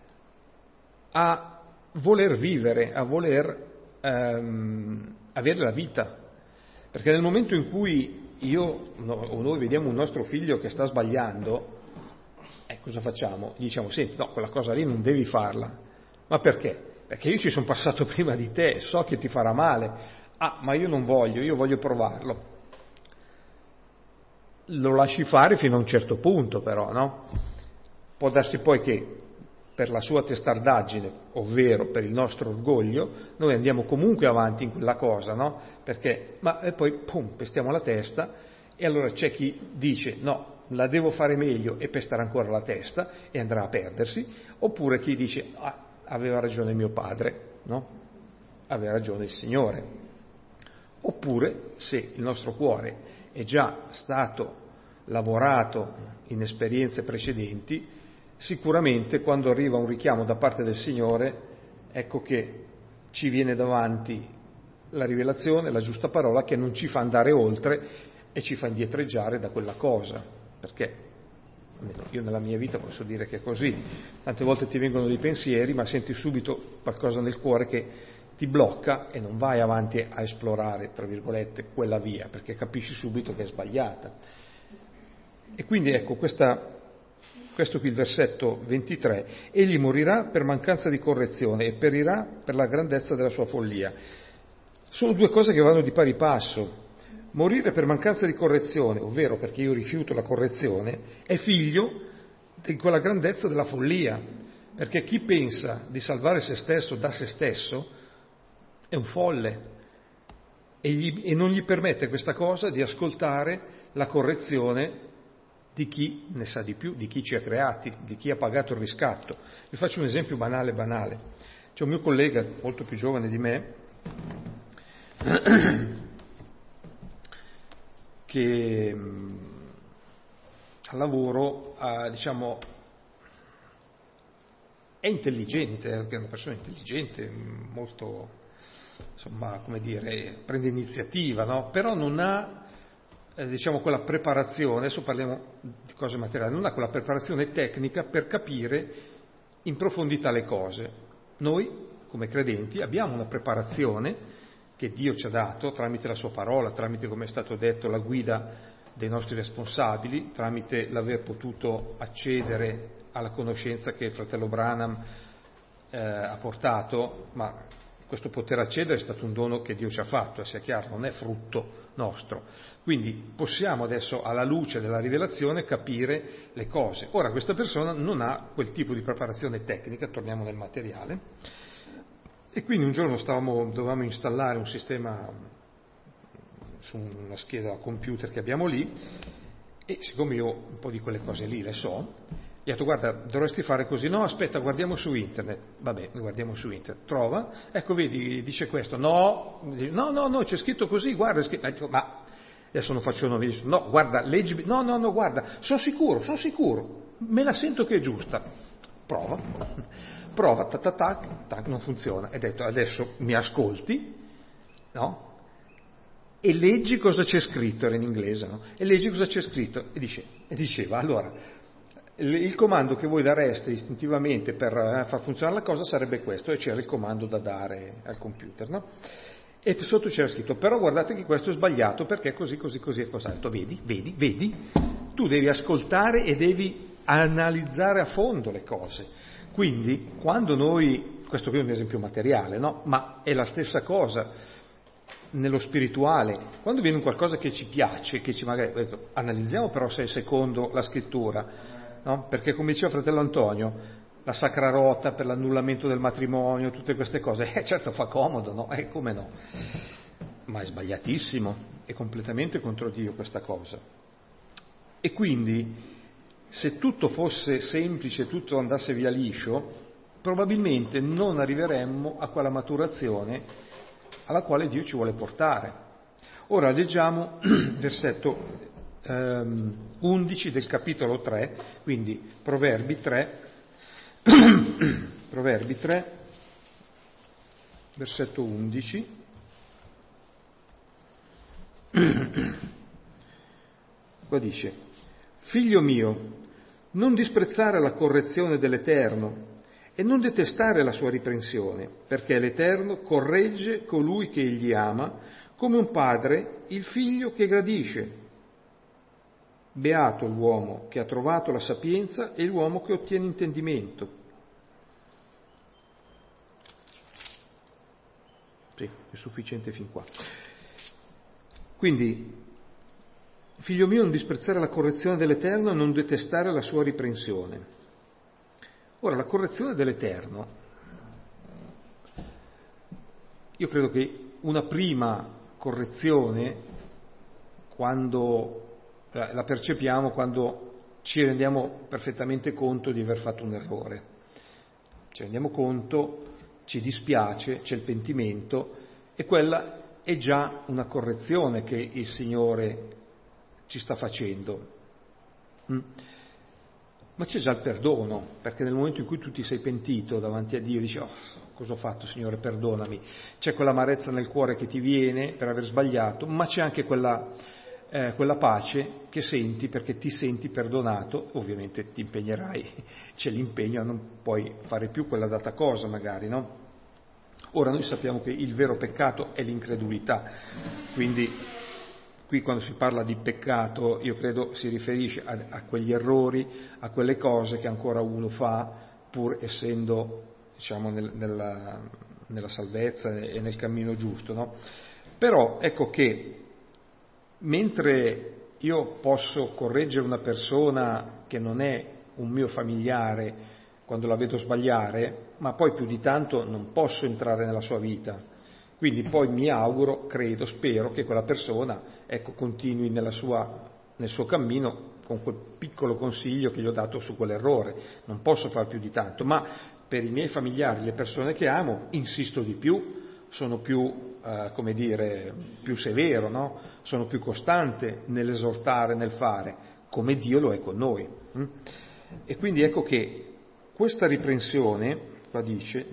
a voler vivere, a voler avere la vita. Perché nel momento in cui noi vediamo un nostro figlio che sta sbagliando, cosa facciamo? Gli diciamo, senti, no, quella cosa lì non devi farla. Ma perché? Perché io ci sono passato prima di te, so che ti farà male. Ah, ma io non voglio, io voglio provarlo. Lo lasci fare fino a un certo punto, però, no? Può darsi poi che per la sua testardaggine, ovvero per il nostro orgoglio, noi andiamo comunque avanti in quella cosa, no? Perché, e poi, pestiamo la testa, e allora c'è chi dice, no, la devo fare meglio, e pesterà ancora la testa, e andrà a perdersi, oppure chi dice, aveva ragione mio padre, no? Aveva ragione il Signore. Oppure, se il nostro cuore è già stato lavorato in esperienze precedenti, sicuramente quando arriva un richiamo da parte del Signore, ecco che ci viene davanti la rivelazione, la giusta parola, che non ci fa andare oltre e ci fa indietreggiare da quella cosa, perché io nella mia vita posso dire che è così. Tante volte ti vengono dei pensieri, ma senti subito qualcosa nel cuore che ti blocca e non vai avanti a esplorare, tra virgolette, quella via, perché capisci subito che è sbagliata. E quindi ecco, questo qui il versetto 23, egli morirà per mancanza di correzione e perirà per la grandezza della sua follia. Sono due cose che vanno di pari passo. Morire per mancanza di correzione, ovvero perché io rifiuto la correzione, è figlio di quella grandezza della follia, perché chi pensa di salvare se stesso da se stesso è un folle e non gli permette questa cosa di ascoltare la correzione di chi ne sa di più, di chi ci ha creati, di chi ha pagato il riscatto. Vi faccio un esempio banale. C'è un mio collega molto più giovane di me che al lavoro è intelligente, è una persona intelligente, molto, prende iniziativa, no? Però non ha quella preparazione, adesso parliamo di cose materiali, non ha quella preparazione tecnica per capire in profondità le cose. Noi, come credenti, abbiamo una preparazione che Dio ci ha dato tramite la sua parola, tramite, come è stato detto, la guida dei nostri responsabili, tramite l'aver potuto accedere alla conoscenza che il fratello Branham ha portato, ma questo poter accedere è stato un dono che Dio ci ha fatto, sia chiaro, non è frutto nostro. Quindi possiamo adesso, alla luce della rivelazione, capire le cose. Ora, questa persona non ha quel tipo di preparazione tecnica, torniamo nel materiale, e quindi un giorno dovevamo installare un sistema su una scheda computer che abbiamo lì, e siccome io un po' di quelle cose lì le so, gli ho detto, guarda, dovresti fare così. No, aspetta, guardiamo su internet. Vabbè, guardiamo su internet. Trova, ecco, vedi, dice questo. No, c'è scritto così, guarda, è scritto. Ma adesso non faccio nomi. No, guarda, leggi. No, guarda, sono sicuro. Me la sento che è giusta. Prova, tac, non funziona. E ho detto, adesso mi ascolti, no? E leggi cosa c'è scritto, era in inglese, no? E leggi cosa c'è scritto. E diceva, allora, il comando che voi dareste istintivamente per far funzionare la cosa sarebbe questo, e c'era il comando da dare al computer, no? E sotto c'era scritto, però guardate che questo è sbagliato perché così e cos'altro. Vedi, tu devi ascoltare e devi analizzare a fondo le cose. Quindi, quando noi questo qui è un esempio materiale, no? Ma è la stessa cosa nello spirituale. Quando viene un qualcosa che ci piace, che ci magari, analizziamo però se è secondo la scrittura, no? Perché come diceva fratello Antonio, la sacra rota per l'annullamento del matrimonio, tutte queste cose, certo fa comodo, no? Come no? Ma è sbagliatissimo, è completamente contro Dio questa cosa. E quindi, se tutto fosse semplice, tutto andasse via liscio, probabilmente non arriveremmo a quella maturazione alla quale Dio ci vuole portare. Ora leggiamo versetto 11 del capitolo 3, quindi Proverbi 3, Proverbi 3, versetto 11. Qua dice: Figlio mio, non disprezzare la correzione dell'Eterno e non detestare la sua riprensione, perché l'Eterno corregge colui che egli ama, come un padre il figlio che gradisce. Beato l'uomo che ha trovato la sapienza e l'uomo che ottiene intendimento. Sì, è sufficiente fin qua. Quindi, figlio mio, non disprezzare la correzione dell'Eterno e non detestare la sua riprensione. Ora, la correzione dell'Eterno, io credo che una prima correzione, quando la percepiamo, quando ci rendiamo perfettamente conto di aver fatto un errore. Ci rendiamo conto, ci dispiace, c'è il pentimento, e quella è già una correzione che il Signore ci sta facendo. Ma c'è già il perdono, perché nel momento in cui tu ti sei pentito davanti a Dio, dici: oh, cosa ho fatto, Signore, perdonami. C'è quell'amarezza nel cuore che ti viene per aver sbagliato, ma c'è anche quella pace che senti perché ti senti perdonato. Ovviamente ti impegnerai, c'è l'impegno a non poi fare più quella data cosa magari, no? Ora noi sappiamo che il vero peccato è l'incredulità, quindi qui quando si parla di peccato io credo si riferisce a quegli errori, a quelle cose che ancora uno fa pur essendo, diciamo, nella salvezza e nel cammino giusto, no? Però ecco che mentre io posso correggere una persona che non è un mio familiare quando la vedo sbagliare, ma poi più di tanto non posso entrare nella sua vita. Quindi poi mi auguro, credo, spero che quella persona, continui nel suo cammino con quel piccolo consiglio che gli ho dato su quell'errore. Non posso far più di tanto, ma per i miei familiari, le persone che amo, insisto di più, sono più, più severo, no? Sono più costante nell'esortare, nel fare, come Dio lo è con noi. E quindi ecco che questa riprensione, qua dice,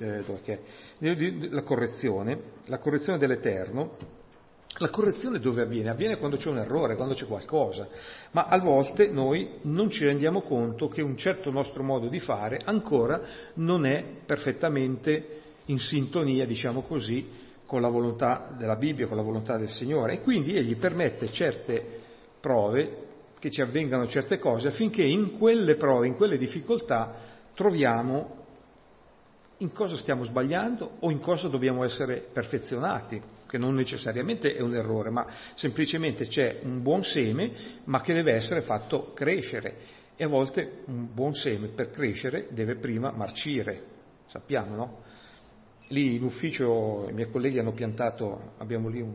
la correzione dell'Eterno, la correzione dove avviene? Avviene quando c'è un errore, quando c'è qualcosa, ma a volte noi non ci rendiamo conto che un certo nostro modo di fare ancora non è perfettamente in sintonia, diciamo così, con la volontà della Bibbia, con la volontà del Signore, e quindi Egli permette certe prove, che ci avvengano certe cose, affinché in quelle prove, in quelle difficoltà, troviamo in cosa stiamo sbagliando o in cosa dobbiamo essere perfezionati, che non necessariamente è un errore, ma semplicemente c'è un buon seme, ma che deve essere fatto crescere, e a volte un buon seme per crescere deve prima marcire, sappiamo, no? Lì in ufficio i miei colleghi hanno piantato, abbiamo lì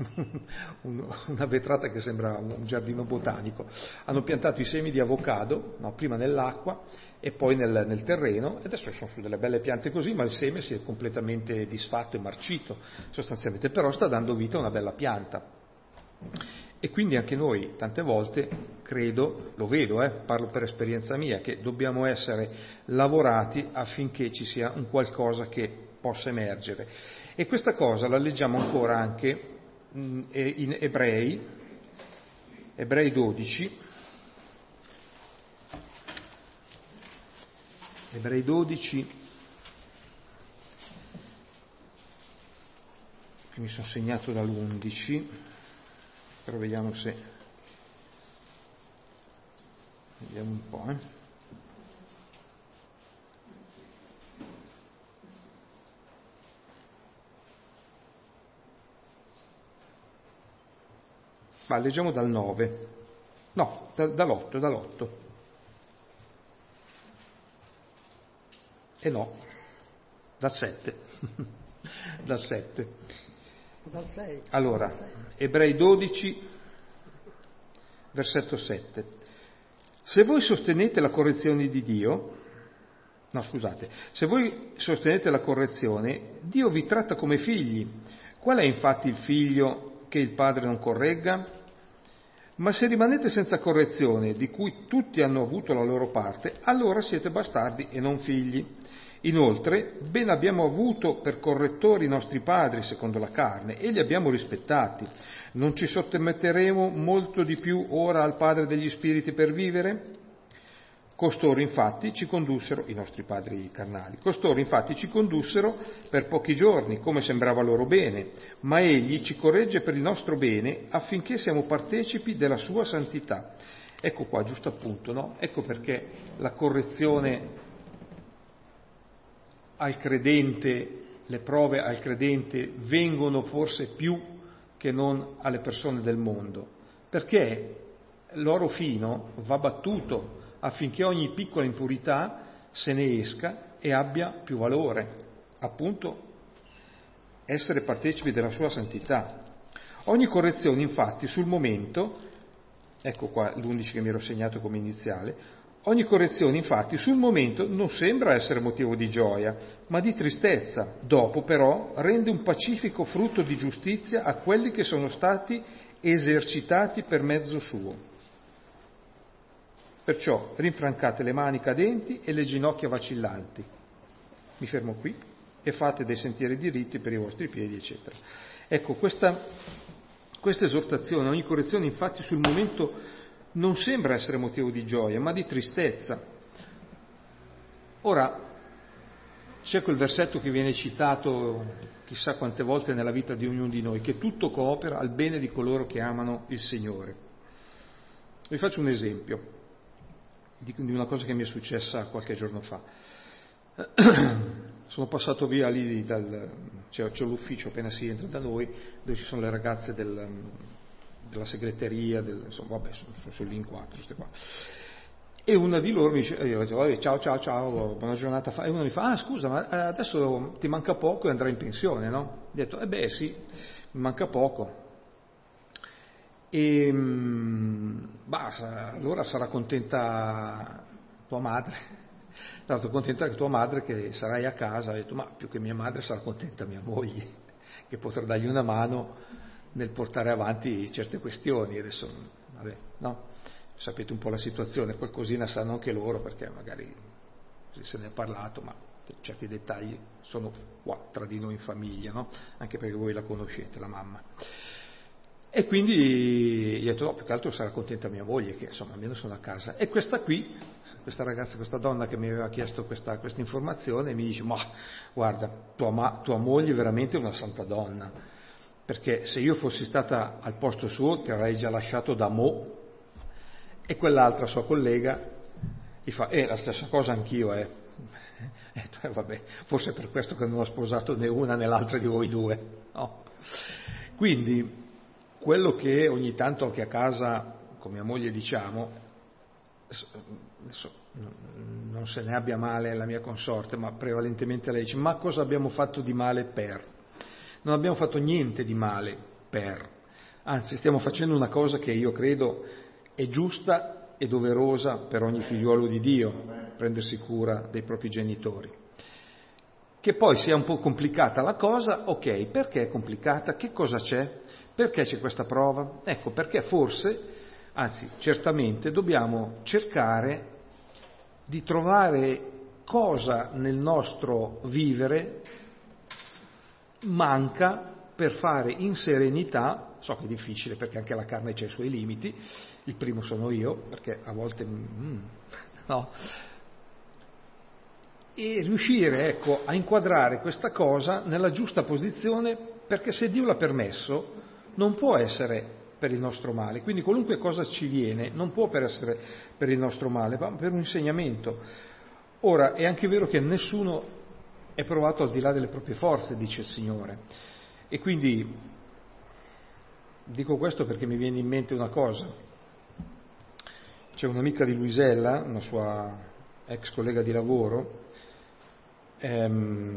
una vetrata che sembra un giardino botanico, hanno piantato i semi di avocado, no, prima nell'acqua e poi nel terreno, e adesso sono su delle belle piante così, ma il seme si è completamente disfatto e marcito sostanzialmente, però sta dando vita a una bella pianta. E quindi anche noi tante volte, credo, lo vedo, parlo per esperienza mia, che dobbiamo essere lavorati affinché ci sia un qualcosa che possa emergere. E questa cosa la leggiamo ancora anche in Ebrei 12, Ebrei 12, che mi sono segnato dall'11, però vediamo se... Vediamo un po', Ma leggiamo dal 9. No, dall'8. No, dal 7. Dal 7. Dal 6. Allora, Ebrei 12, versetto 7. Se voi sostenete la correzione di Dio, se voi sostenete la correzione, Dio vi tratta come figli. Qual è infatti il figlio che il padre non corregga? Ma se rimanete senza correzione, di cui tutti hanno avuto la loro parte, allora siete bastardi e non figli. Inoltre, ben abbiamo avuto per correttori i nostri padri secondo la carne e li abbiamo rispettati. Non ci sottometteremo molto di più ora al Padre degli Spiriti per vivere? Costoro infatti ci condussero, i nostri padri carnali, per pochi giorni, come sembrava loro bene, ma Egli ci corregge per il nostro bene affinché siamo partecipi della sua santità. Ecco qua, giusto appunto, no? Ecco perché la correzione al credente, le prove al credente vengono forse più che non alle persone del mondo, perché l'oro fino va battuto affinché ogni piccola impurità se ne esca e abbia più valore, appunto essere partecipi della sua santità. Ogni correzione infatti sul momento, ecco qua l'11 che mi ero segnato come iniziale, ogni correzione infatti sul momento non sembra essere motivo di gioia, ma di tristezza, dopo però rende un pacifico frutto di giustizia a quelli che sono stati esercitati per mezzo suo. Perciò rinfrancate le mani cadenti e le ginocchia vacillanti. Mi fermo qui. E fate dei sentieri diritti per i vostri piedi, eccetera. Ecco, questa esortazione, ogni correzione infatti sul momento non sembra essere motivo di gioia, ma di tristezza. Ora, c'è quel versetto che viene citato chissà quante volte nella vita di ognuno di noi, che tutto coopera al bene di coloro che amano il Signore. Vi faccio un esempio di una cosa che mi è successa qualche giorno fa. Sono passato via lì, c'è l'ufficio appena si entra da noi, dove ci sono le ragazze della segreteria, sono lì in 4, queste qua. E una di loro mi dice, io dico, ciao, buona giornata, e uno mi fa, scusa, ma adesso ti manca poco e andrai in pensione, no? Ho detto, sì, mi manca poco. E allora sarà contenta tua madre, tanto contenta che tua madre che sarai a casa. Ho detto, ma più che mia madre sarà contenta mia moglie, che potrà dargli una mano nel portare avanti certe questioni. Adesso, vabbè, no? Sapete un po' la situazione, qualcosina sanno anche loro, perché magari se ne è parlato, ma certi dettagli sono qua tra di noi in famiglia, no? Anche perché voi la conoscete, la mamma. E quindi gli ho detto, no, più che altro sarà contenta mia moglie, che insomma almeno sono a casa. E questa ragazza, questa donna che mi aveva chiesto questa informazione, mi dice, ma guarda, tua moglie è veramente una santa donna, perché se io fossi stata al posto suo ti avrei già lasciato da mo'. E quell'altra sua collega gli fa, la stessa cosa anch'io, vabbè, forse è per questo che non ho sposato né una né l'altra di voi due, no? Quindi quello che ogni tanto anche a casa con mia moglie diciamo, non se ne abbia male la mia consorte, ma prevalentemente lei dice, ma cosa abbiamo fatto di male per? Non abbiamo fatto niente di male per, anzi stiamo facendo una cosa che io credo è giusta e doverosa per ogni figliuolo di Dio, prendersi cura dei propri genitori. Che poi sia un po' complicata la cosa, ok, perché è complicata? Che cosa c'è? Perché c'è questa prova? Ecco, perché forse, anzi certamente, dobbiamo cercare di trovare cosa nel nostro vivere manca per fare in serenità, so che è difficile perché anche la carne c'ha i suoi limiti, il primo sono io, perché a volte no, e riuscire, ecco, a inquadrare questa cosa nella giusta posizione, perché se Dio l'ha permesso non può essere per il nostro male, quindi qualunque cosa ci viene non può essere per il nostro male, ma per un insegnamento. Ora, è anche vero che nessuno è provato al di là delle proprie forze, dice il Signore, e quindi Dico questo perché mi viene in mente una cosa. C'è un'amica di Luisella, una sua ex collega di lavoro, la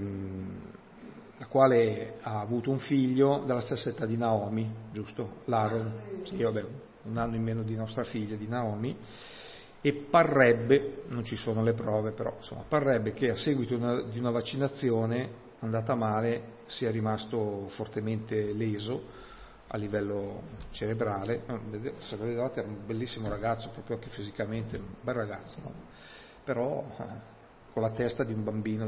quale ha avuto un figlio dalla stessa età di Naomi, giusto? L'Aaron, sì, vabbè, un anno in meno di nostra figlia, di Naomi, e parrebbe, non ci sono le prove, però insomma, parrebbe che a seguito di una vaccinazione andata male sia rimasto fortemente leso a livello cerebrale. Se lo vedevate era un bellissimo ragazzo, proprio anche fisicamente, un bel ragazzo, no? Però con la testa di un bambino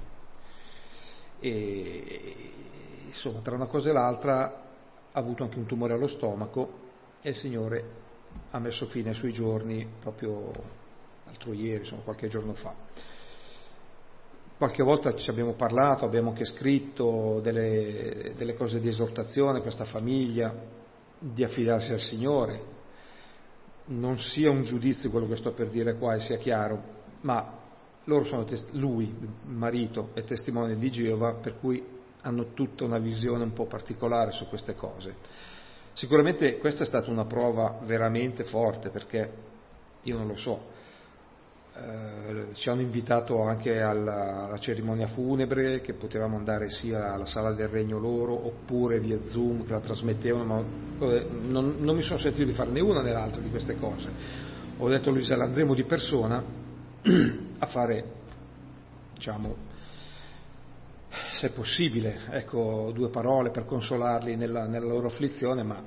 e insomma, tra una cosa e l'altra ha avuto anche un tumore allo stomaco e il Signore ha messo fine ai suoi giorni proprio l'altro ieri, insomma, qualche giorno fa. Qualche volta ci abbiamo parlato, abbiamo anche scritto delle cose di esortazione a questa famiglia, di affidarsi al Signore. Non sia un giudizio quello che sto per dire qua, e sia chiaro, ma loro sono lui, il marito, è testimone di Geova, per cui hanno tutta una visione un po' particolare su queste cose. Sicuramente questa è stata una prova veramente forte, perché io non lo so, ci hanno invitato anche alla cerimonia funebre, che potevamo andare sia alla sala del regno loro oppure via Zoom che la trasmettevano, ma non mi sono sentito di fare né una né l'altra di queste cose. Ho detto a Luisa, andremo di persona a fare, diciamo, se è possibile, ecco, 2 parole per consolarli nella loro afflizione, ma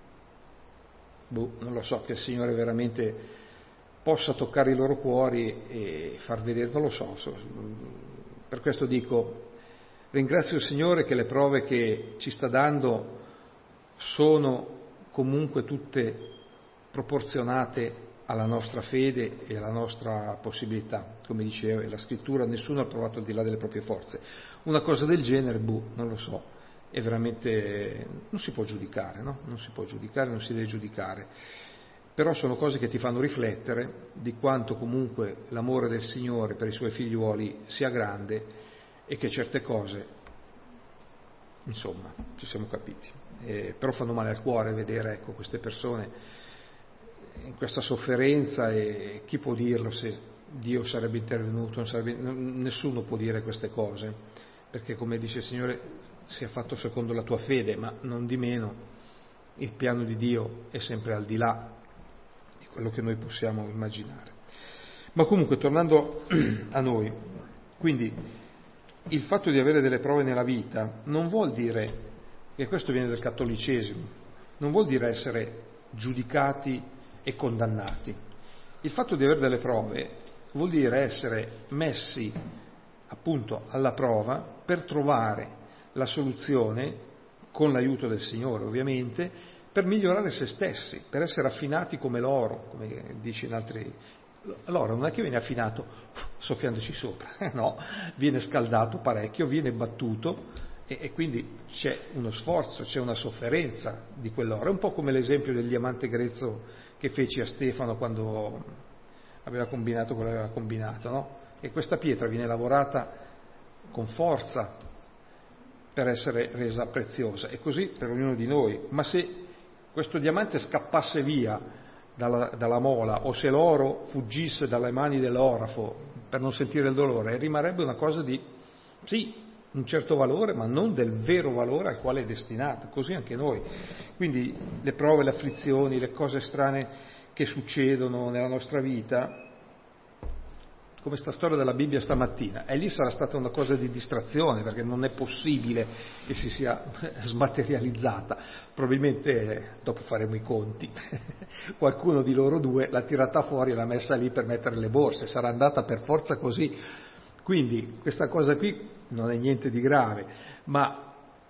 non lo so, che il Signore veramente possa toccare i loro cuori e far vedere, non lo so. Per questo dico, ringrazio il Signore che le prove che ci sta dando sono comunque tutte proporzionate alla nostra fede e alla nostra possibilità. Come diceva la Scrittura, nessuno ha provato al di là delle proprie forze. Una cosa del genere, non lo so, è veramente, non si può giudicare, no? Non si può giudicare, non si deve giudicare. Però sono cose che ti fanno riflettere di quanto comunque l'amore del Signore per i suoi figliuoli sia grande e che certe cose, insomma, ci siamo capiti. Però fanno male al cuore vedere, ecco, queste persone in questa sofferenza, e chi può dirlo se Dio sarebbe intervenuto? Nessuno può dire queste cose, perché come dice il Signore sia fatto secondo la tua fede, ma non di meno il piano di Dio è sempre al di là di quello che noi possiamo immaginare. Ma comunque, tornando a noi, quindi il fatto di avere delle prove nella vita non vuol dire, e questo viene dal cattolicesimo, non vuol dire essere giudicati e condannati. Il fatto di avere delle prove vuol dire essere messi appunto alla prova per trovare la soluzione, con l'aiuto del Signore ovviamente, per migliorare se stessi, per essere affinati come l'oro, come dice in altri. L'oro non è che viene affinato soffiandoci sopra, no, viene scaldato parecchio, viene battuto e quindi c'è uno sforzo, c'è una sofferenza di quell'oro. È un po' come l'esempio del diamante grezzo che feci a Stefano quando aveva combinato quello che aveva combinato, no? E questa pietra viene lavorata con forza per essere resa preziosa, e così per ognuno di noi. Ma se questo diamante scappasse via dalla mola, o se l'oro fuggisse dalle mani dell'orafo per non sentire il dolore, rimarrebbe una cosa di, sì, un certo valore, ma non del vero valore al quale è destinato. Così anche noi. Quindi le prove, le afflizioni, le cose strane che succedono nella nostra vita, come sta storia della Bibbia stamattina, e lì sarà stata una cosa di distrazione, perché non è possibile che si sia smaterializzata. Probabilmente dopo faremo i conti, qualcuno di loro due l'ha tirata fuori e l'ha messa lì per mettere le borse, sarà andata per forza così. Quindi questa cosa qui non è niente di grave, ma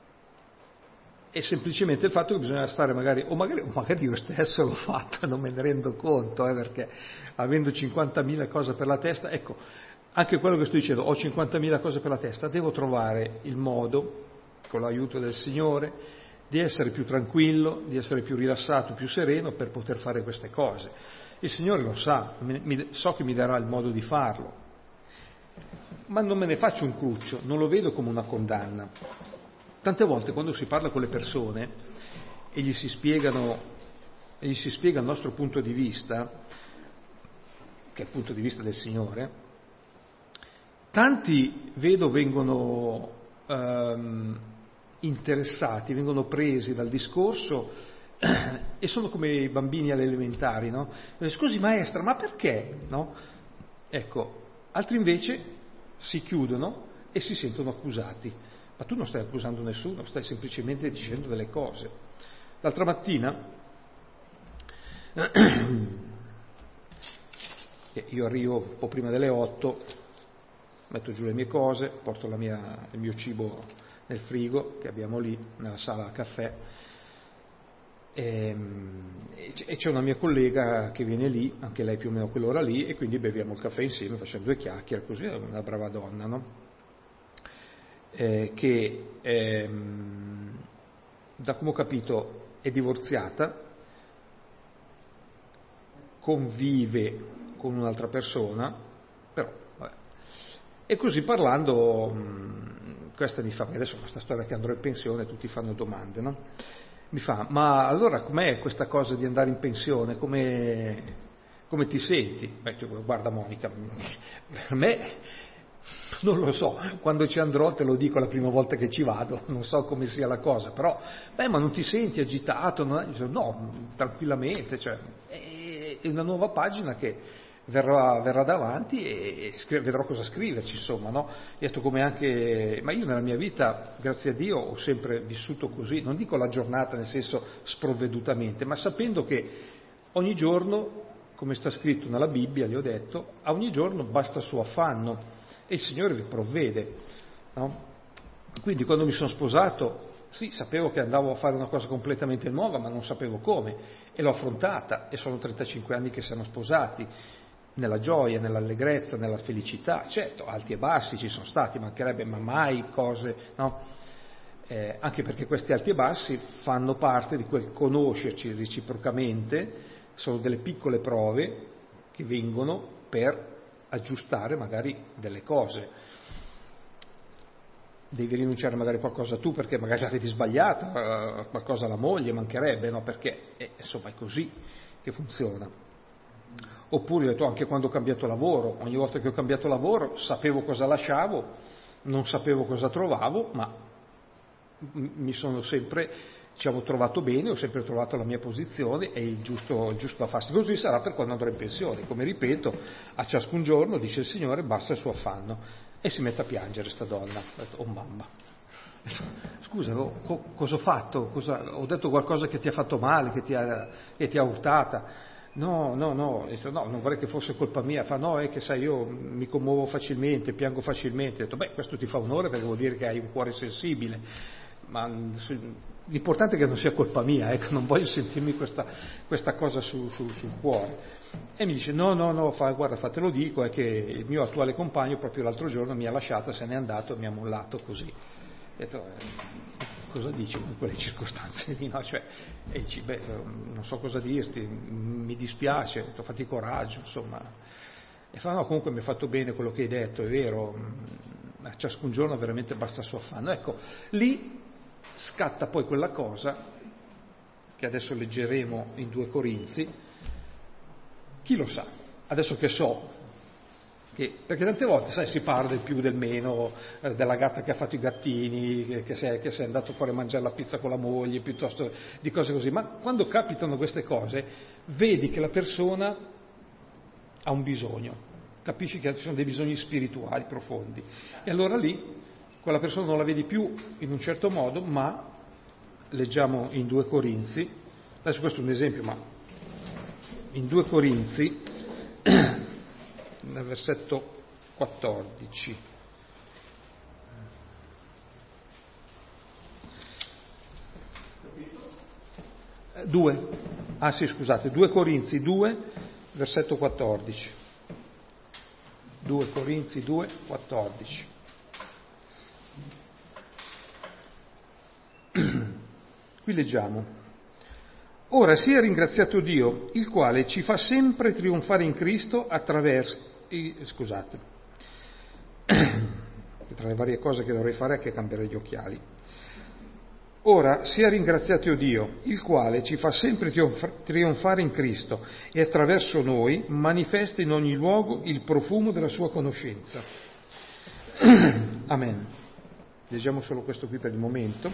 è semplicemente il fatto che bisogna stare magari io stesso l'ho fatto e non me ne rendo conto, perché avendo 50.000 cose per la testa, ecco, anche quello che sto dicendo, ho 50.000 cose per la testa, devo trovare il modo, con l'aiuto del Signore, di essere più tranquillo, di essere più rilassato, più sereno per poter fare queste cose. Il Signore lo sa, so che mi darà il modo di farlo, ma non me ne faccio un cruccio, non lo vedo come una condanna. Tante volte quando si parla con le persone e gli si spiega il nostro punto di vista, che è il punto di vista del Signore, tanti vedo vengono interessati, vengono presi dal discorso e sono come i bambini alle elementari, no? Scusi maestra, ma perché? No? Ecco, altri invece si chiudono e si sentono accusati. Ma tu non stai accusando nessuno, stai semplicemente dicendo delle cose. L'altra mattina io arrivo un po' prima delle 8, metto giù le mie cose, porto il mio cibo nel frigo che abbiamo lì nella sala caffè e c'è una mia collega che viene lì, anche lei più o meno a quell'ora lì, e quindi beviamo il caffè insieme, facciamo due chiacchiere, così è una brava donna, no? Che da come ho capito è divorziata, convive con un'altra persona, però vabbè. E così parlando, questa mi fa, adesso questa storia che andrò in pensione, tutti fanno domande, no? Mi fa, ma allora com'è questa cosa di andare in pensione? Come ti senti? Beh, guarda Monica, per me non lo so, quando ci andrò te lo dico la prima volta che ci vado, non so come sia la cosa, però, ma non ti senti agitato? No, tranquillamente, cioè, è una nuova pagina che verrà davanti e vedrò cosa scriverci, insomma, no? Io ho detto come anche, ma io nella mia vita, grazie a Dio, ho sempre vissuto così, non dico la giornata nel senso sprovvedutamente, ma sapendo che ogni giorno, come sta scritto nella Bibbia, gli ho detto, a ogni giorno basta il suo affanno e il Signore vi provvede, no? Quindi quando mi sono sposato, sì, sapevo che andavo a fare una cosa completamente nuova, ma non sapevo come, e l'ho affrontata, e sono 35 anni che siamo sposati, nella gioia, nell'allegrezza, nella felicità, certo, alti e bassi ci sono stati, mancherebbe, ma mai cose, no? Anche perché questi alti e bassi fanno parte di quel conoscerci reciprocamente, sono delle piccole prove che vengono per aggiustare magari delle cose. Devi rinunciare magari a qualcosa tu perché magari l'avete sbagliato, qualcosa alla moglie, mancherebbe, no? Perché insomma è così che funziona. Oppure ho detto anche quando ho cambiato lavoro, ogni volta che ho cambiato lavoro sapevo cosa lasciavo, non sapevo cosa trovavo, ma mi sono sempre, trovato bene, ho sempre trovato la mia posizione e il giusto da farsi. Così sarà per quando andrò in pensione. Come ripeto, a ciascun giorno, dice il Signore, basta il suo affanno. E si mette a piangere sta donna. Ho detto, oh mamma, scusa, cosa ho fatto? Ho detto qualcosa che ti ha fatto male, che ti ha urtata? No, non vorrei che fosse colpa mia. Fa no, è che sai, io mi commuovo facilmente, piango facilmente. Ho detto, beh, questo ti fa onore perché vuol dire che hai un cuore sensibile, ma l'importante è che non sia colpa mia, ecco, non voglio sentirmi questa cosa sul cuore. E mi dice, no, guarda, te lo dico, è che il mio attuale compagno proprio l'altro giorno mi ha lasciata, se n'è andato e mi ha mollato così. Ho detto, cosa dici in quelle circostanze lì, no? Cioè, e dici, non so cosa dirti, mi dispiace, ho detto, fatti coraggio, insomma. E fa, no, comunque mi ha fatto bene quello che hai detto, è vero, a ciascun giorno veramente basta il suo affanno. Ecco, lì scatta poi quella cosa, che adesso leggeremo in 2 Corinzi, chi lo sa, adesso che so, perché tante volte, sai, si parla del più, del meno, della gatta che ha fatto i gattini, che si è andato fuori a mangiare la pizza con la moglie, piuttosto di cose così, ma quando capitano queste cose, vedi che la persona ha un bisogno, capisci che ci sono dei bisogni spirituali profondi, e allora lì quella persona non la vedi più in un certo modo, ma leggiamo in 2 Corinzi, adesso questo è un esempio, ma in 2 Corinzi, nel versetto 14, scusate, 2 Corinzi 2, versetto 14. 2 Corinzi 2, 14. Qui leggiamo: ora sia ringraziato Dio, il quale ci fa sempre trionfare in Cristo attraverso... Scusate, tra le varie cose che dovrei fare è che cambiare gli occhiali. Ora sia ringraziato Dio, il quale ci fa sempre trionfare in Cristo e attraverso noi manifesta in ogni luogo il profumo della sua conoscenza. Amen. Leggiamo solo questo qui per il momento.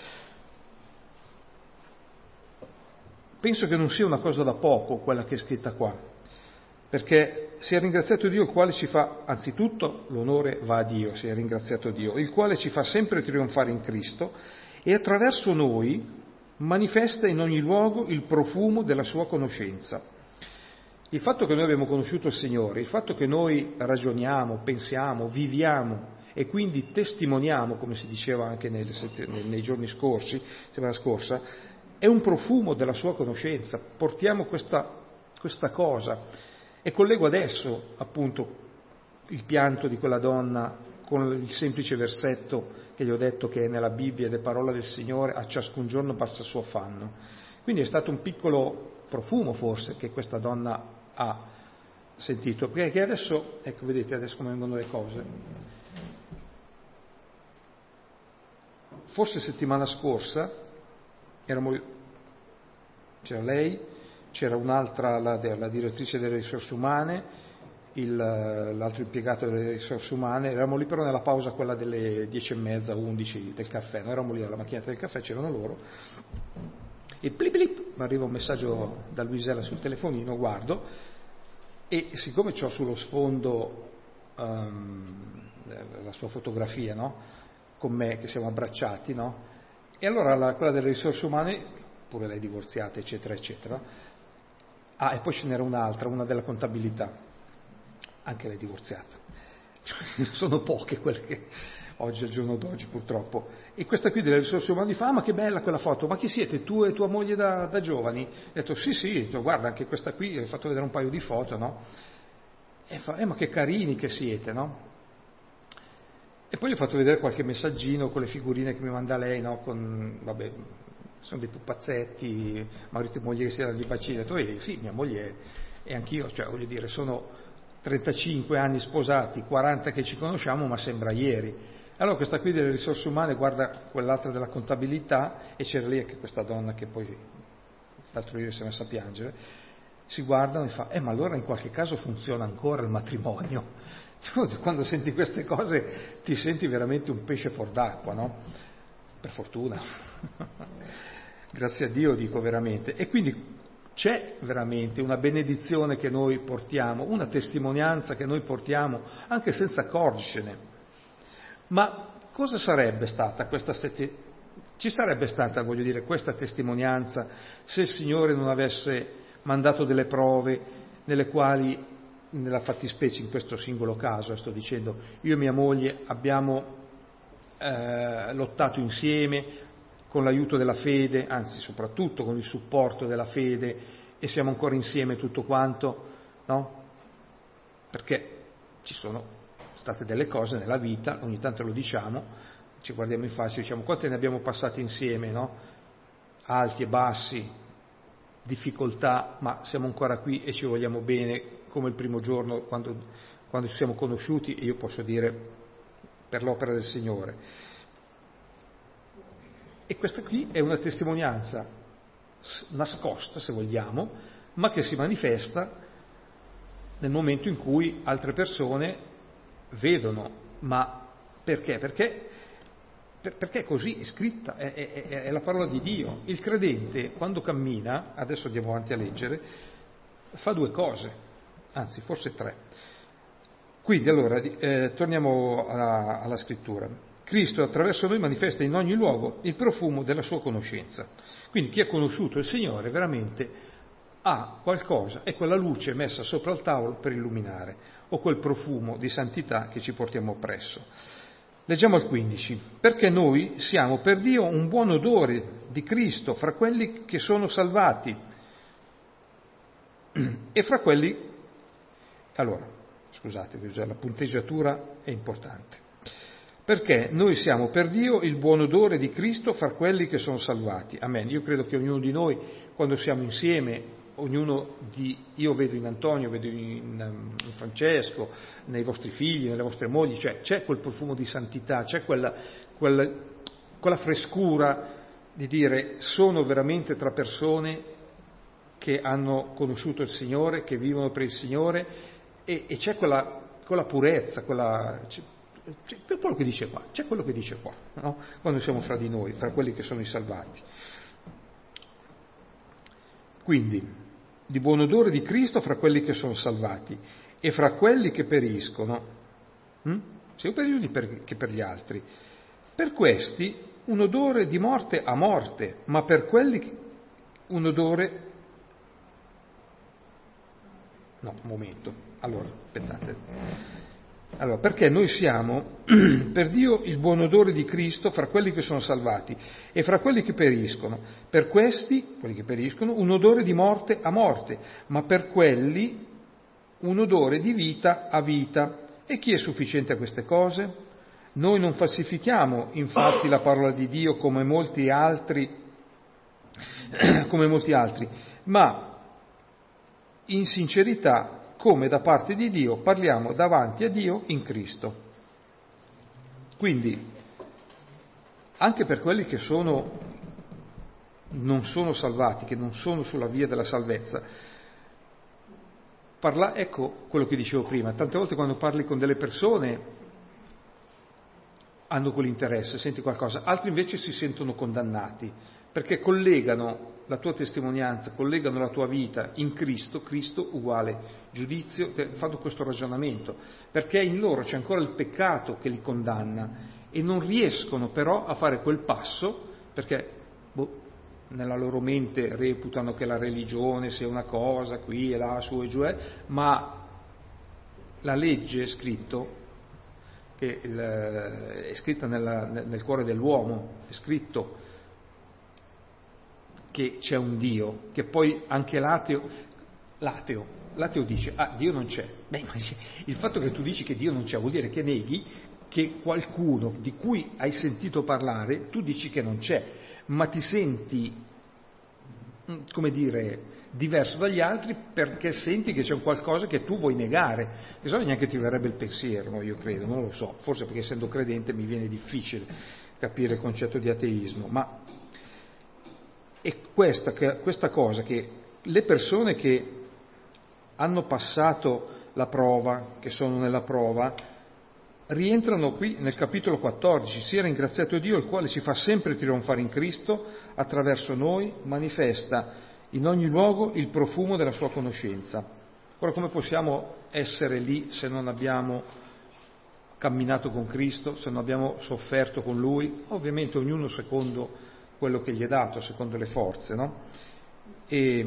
Penso che non sia una cosa da poco quella che è scritta qua, perché sia ringraziato Dio il quale ci fa, anzitutto l'onore va a Dio, sia ringraziato Dio, il quale ci fa sempre trionfare in Cristo e attraverso noi manifesta in ogni luogo il profumo della sua conoscenza. Il fatto che noi abbiamo conosciuto il Signore, il fatto che noi ragioniamo, pensiamo, viviamo e quindi testimoniamo, come si diceva anche nei giorni scorsi, settimana scorsa, è un profumo della sua conoscenza. Portiamo questa cosa e collego adesso appunto il pianto di quella donna con il semplice versetto che gli ho detto che è nella Bibbia ed è parola del Signore, a ciascun giorno basta il suo affanno. Quindi è stato un piccolo profumo forse che questa donna ha sentito, perché adesso, ecco vedete adesso come vengono le cose. Forse settimana scorsa c'era lei, c'era un'altra, la direttrice delle risorse umane, l'altro impiegato delle risorse umane, eravamo lì però nella pausa quella delle 10:30, 11 del caffè, noi eravamo lì alla macchinetta del caffè, c'erano loro, e blip blip, mi arriva un messaggio da Luisella sul telefonino, guardo, e siccome c'ho sullo sfondo la sua fotografia, no? Con me, che siamo abbracciati, no? E allora quella delle risorse umane, pure lei divorziata, eccetera, eccetera, e poi ce n'era un'altra, una della contabilità, anche lei divorziata. Sono poche quelle che oggi, al giorno d'oggi, purtroppo. E questa qui delle risorse umane fa: ma che bella quella foto, ma chi siete, tu e tua moglie da giovani? Ho detto sì, guarda, anche questa qui, ho fatto vedere un paio di foto, no? E fa: ma che carini che siete, no? E poi gli ho fatto vedere qualche messaggino con le figurine che mi manda lei, no? Vabbè, sono dei pupazzetti, marito e moglie che si danno i bacini. Ho detto: sì, mia moglie e anch'io, cioè voglio dire, sono 35 anni sposati, 40 che ci conosciamo, ma sembra ieri. Allora questa qui delle risorse umane guarda quell'altra della contabilità, e c'era lì anche questa donna che poi l'altro ieri si è messa a piangere, si guardano e fa: ma allora in qualche caso funziona ancora il matrimonio? Quando senti queste cose ti senti veramente un pesce fuor d'acqua, no? Per fortuna. Grazie a Dio, dico veramente. E quindi c'è veramente una benedizione che noi portiamo, una testimonianza che noi portiamo anche senza accorgercene. Ma cosa sarebbe stata ci sarebbe stata, voglio dire, questa testimonianza se il Signore non avesse mandato delle prove nelle quali, nella fattispecie in questo singolo caso, sto dicendo, io e mia moglie abbiamo lottato insieme con l'aiuto della fede, anzi soprattutto con il supporto della fede, e siamo ancora insieme tutto quanto, no? Perché ci sono state delle cose nella vita, ogni tanto lo diciamo, ci guardiamo in faccia e diciamo: quante ne abbiamo passate insieme, no? Alti e bassi, difficoltà, ma siamo ancora qui e ci vogliamo bene come il primo giorno quando ci siamo conosciuti, e io posso dire per l'opera del Signore. E questa qui è una testimonianza nascosta, se vogliamo, ma che si manifesta nel momento in cui altre persone vedono. Ma perché? Perché è così, è scritta, è la parola di Dio. Il credente, quando cammina, adesso andiamo avanti a leggere, fa due cose, anzi forse tre. Quindi allora torniamo alla scrittura. Cristo attraverso noi manifesta in ogni luogo il profumo della sua conoscenza. Quindi chi ha conosciuto il Signore veramente ha qualcosa, è quella luce messa sopra il tavolo per illuminare, o quel profumo di santità che ci portiamo appresso. Leggiamo il 15. Perché noi siamo per Dio un buon odore di Cristo fra quelli che sono salvati e fra quelli... Allora, scusate, la punteggiatura è importante. Perché noi siamo per Dio il buon odore di Cristo fra quelli che sono salvati. Amen. Io credo che ognuno di noi, quando siamo insieme, io vedo in Antonio, vedo in Francesco, nei vostri figli, nelle vostre mogli, cioè c'è quel profumo di santità, c'è quella frescura di dire sono veramente tra persone che hanno conosciuto il Signore, che vivono per il Signore, e c'è quella purezza, c'è quello che dice qua, c'è quello che dice qua, no? Quando siamo fra di noi, fra quelli che sono i salvati. Quindi, di buon odore di Cristo fra quelli che sono salvati e fra quelli che periscono, sia per gli uni che per gli altri. Per questi un odore di morte a morte, ma per quelli un odore... No, un momento. Allora, aspettate. Allora, perché noi siamo per Dio il buon odore di Cristo fra quelli che sono salvati e fra quelli che periscono. Per questi, quelli che periscono, un odore di morte a morte, ma per quelli un odore di vita a vita. E chi è sufficiente a queste cose? Noi non falsifichiamo infatti la parola di Dio come molti altri, ma in sincerità, come da parte di Dio, parliamo davanti a Dio in Cristo. Quindi, anche per quelli che non sono salvati, che non sono sulla via della salvezza, ecco quello che dicevo prima, tante volte quando parli con delle persone hanno quell'interesse, senti qualcosa, altri invece si sentono condannati, perché collegano la tua testimonianza, collegano la tua vita in Cristo, Cristo uguale giudizio, fanno questo ragionamento, perché in loro c'è ancora il peccato che li condanna e non riescono però a fare quel passo, perché nella loro mente reputano che la religione sia una cosa, qui e là, su e giù, ma la legge è scritta nel cuore dell'uomo, è scritto che c'è un Dio, che poi anche l'ateo dice, Dio non c'è. Beh, ma il fatto che tu dici che Dio non c'è vuol dire che neghi che qualcuno di cui hai sentito parlare, tu dici che non c'è, ma ti senti, come dire, diverso dagli altri perché senti che c'è un qualcosa che tu vuoi negare. E so neanche ti verrebbe il pensiero, no? Io credo, non lo so, forse perché essendo credente mi viene difficile capire il concetto di ateismo, ma è questa cosa che le persone che hanno passato la prova, che sono nella prova, rientrano qui nel capitolo 14, sia ringraziato Dio, il quale ci fa sempre trionfare in Cristo, attraverso noi manifesta in ogni luogo il profumo della sua conoscenza. Ora, come possiamo essere lì se non abbiamo camminato con Cristo, se non abbiamo sofferto con Lui? Ovviamente ognuno secondo quello che gli è dato, secondo le forze, no? E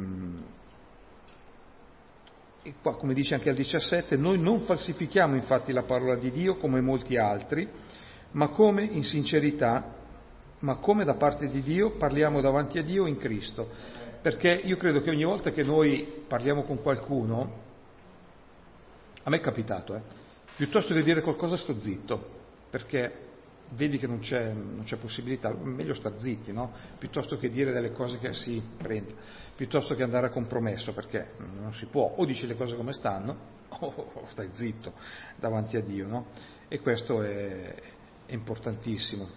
qua, come dice anche al 17, noi non falsifichiamo infatti la parola di Dio come molti altri, ma come in sincerità, ma come da parte di Dio parliamo davanti a Dio in Cristo. Perché io credo che ogni volta che noi parliamo con qualcuno, a me è capitato, piuttosto che dire qualcosa sto zitto, perché vedi che non c'è possibilità, meglio star zitti, no? Piuttosto che dire delle cose che si prende, piuttosto che andare a compromesso, perché non si può, o dici le cose come stanno, o stai zitto davanti a Dio, no? E questo è importantissimo.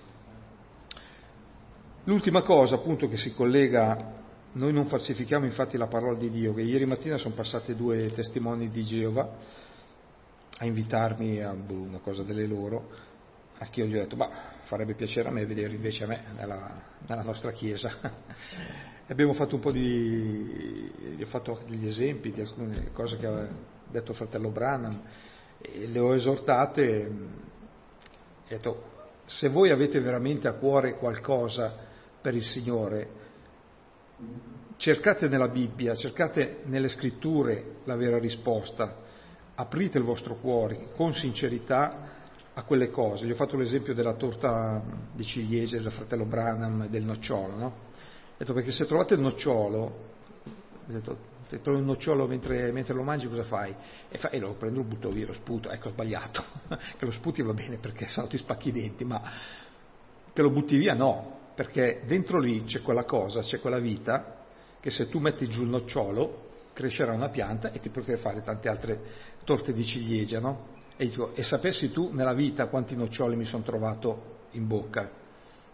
L'ultima cosa, appunto, che si collega, noi non falsifichiamo infatti la parola di Dio, che ieri mattina sono passate 2 testimoni di Geova a invitarmi a una cosa delle loro, a chi io gli ho detto, farebbe piacere a me vedere invece a me nella nostra chiesa. E abbiamo fatto un po' gli ho fatto degli esempi di alcune cose che aveva detto il fratello Branham, e le ho esortate, e ho detto, se voi avete veramente a cuore qualcosa per il Signore, cercate nella Bibbia, cercate nelle scritture la vera risposta, aprite il vostro cuore con sincerità a quelle cose. Gli ho fatto l'esempio della torta di ciliegie del fratello Branham e del nocciolo, no? Ho detto, perché se trovate il nocciolo, ho detto, se trovi un nocciolo mentre lo mangi cosa fai? E lo prendo, lo butto via, lo sputo. Ecco, ho sbagliato, che lo sputi va bene perché sennò ti spacchi i denti, ma che lo butti via no, perché dentro lì c'è quella cosa, c'è quella vita, che se tu metti giù il nocciolo crescerà una pianta e ti potrai fare tante altre torte di ciliegia, no? E sapessi tu nella vita quanti noccioli mi sono trovato in bocca,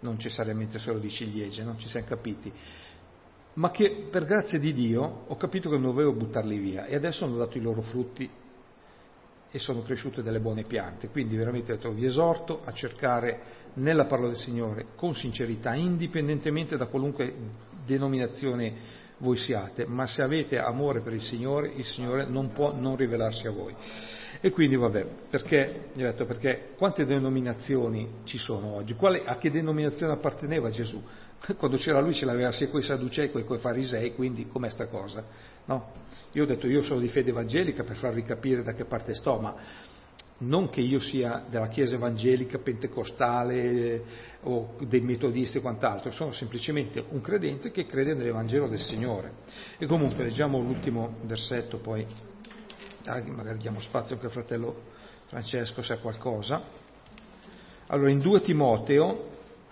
non necessariamente solo di ciliegie, non ci siamo capiti, ma che per grazia di Dio ho capito che non dovevo buttarli via e adesso hanno dato i loro frutti e sono cresciute delle buone piante. Quindi veramente vi esorto a cercare nella parola del Signore con sincerità, indipendentemente da qualunque denominazione voi siate, ma se avete amore per il Signore non può non rivelarsi a voi. E quindi perché quante denominazioni ci sono oggi? A che denominazione apparteneva Gesù? Quando c'era lui ce l'aveva sia coi Sadducei che coi Farisei, quindi com'è sta cosa? No? Io ho detto io sono di fede evangelica per farvi capire da che parte sto, ma non che io sia della Chiesa evangelica, pentecostale o dei metodisti e quant'altro, sono semplicemente un credente che crede nell'Evangelo del Signore. E comunque leggiamo l'ultimo versetto, poi magari diamo spazio anche al fratello Francesco se ha qualcosa. Allora, in 2 Timoteo,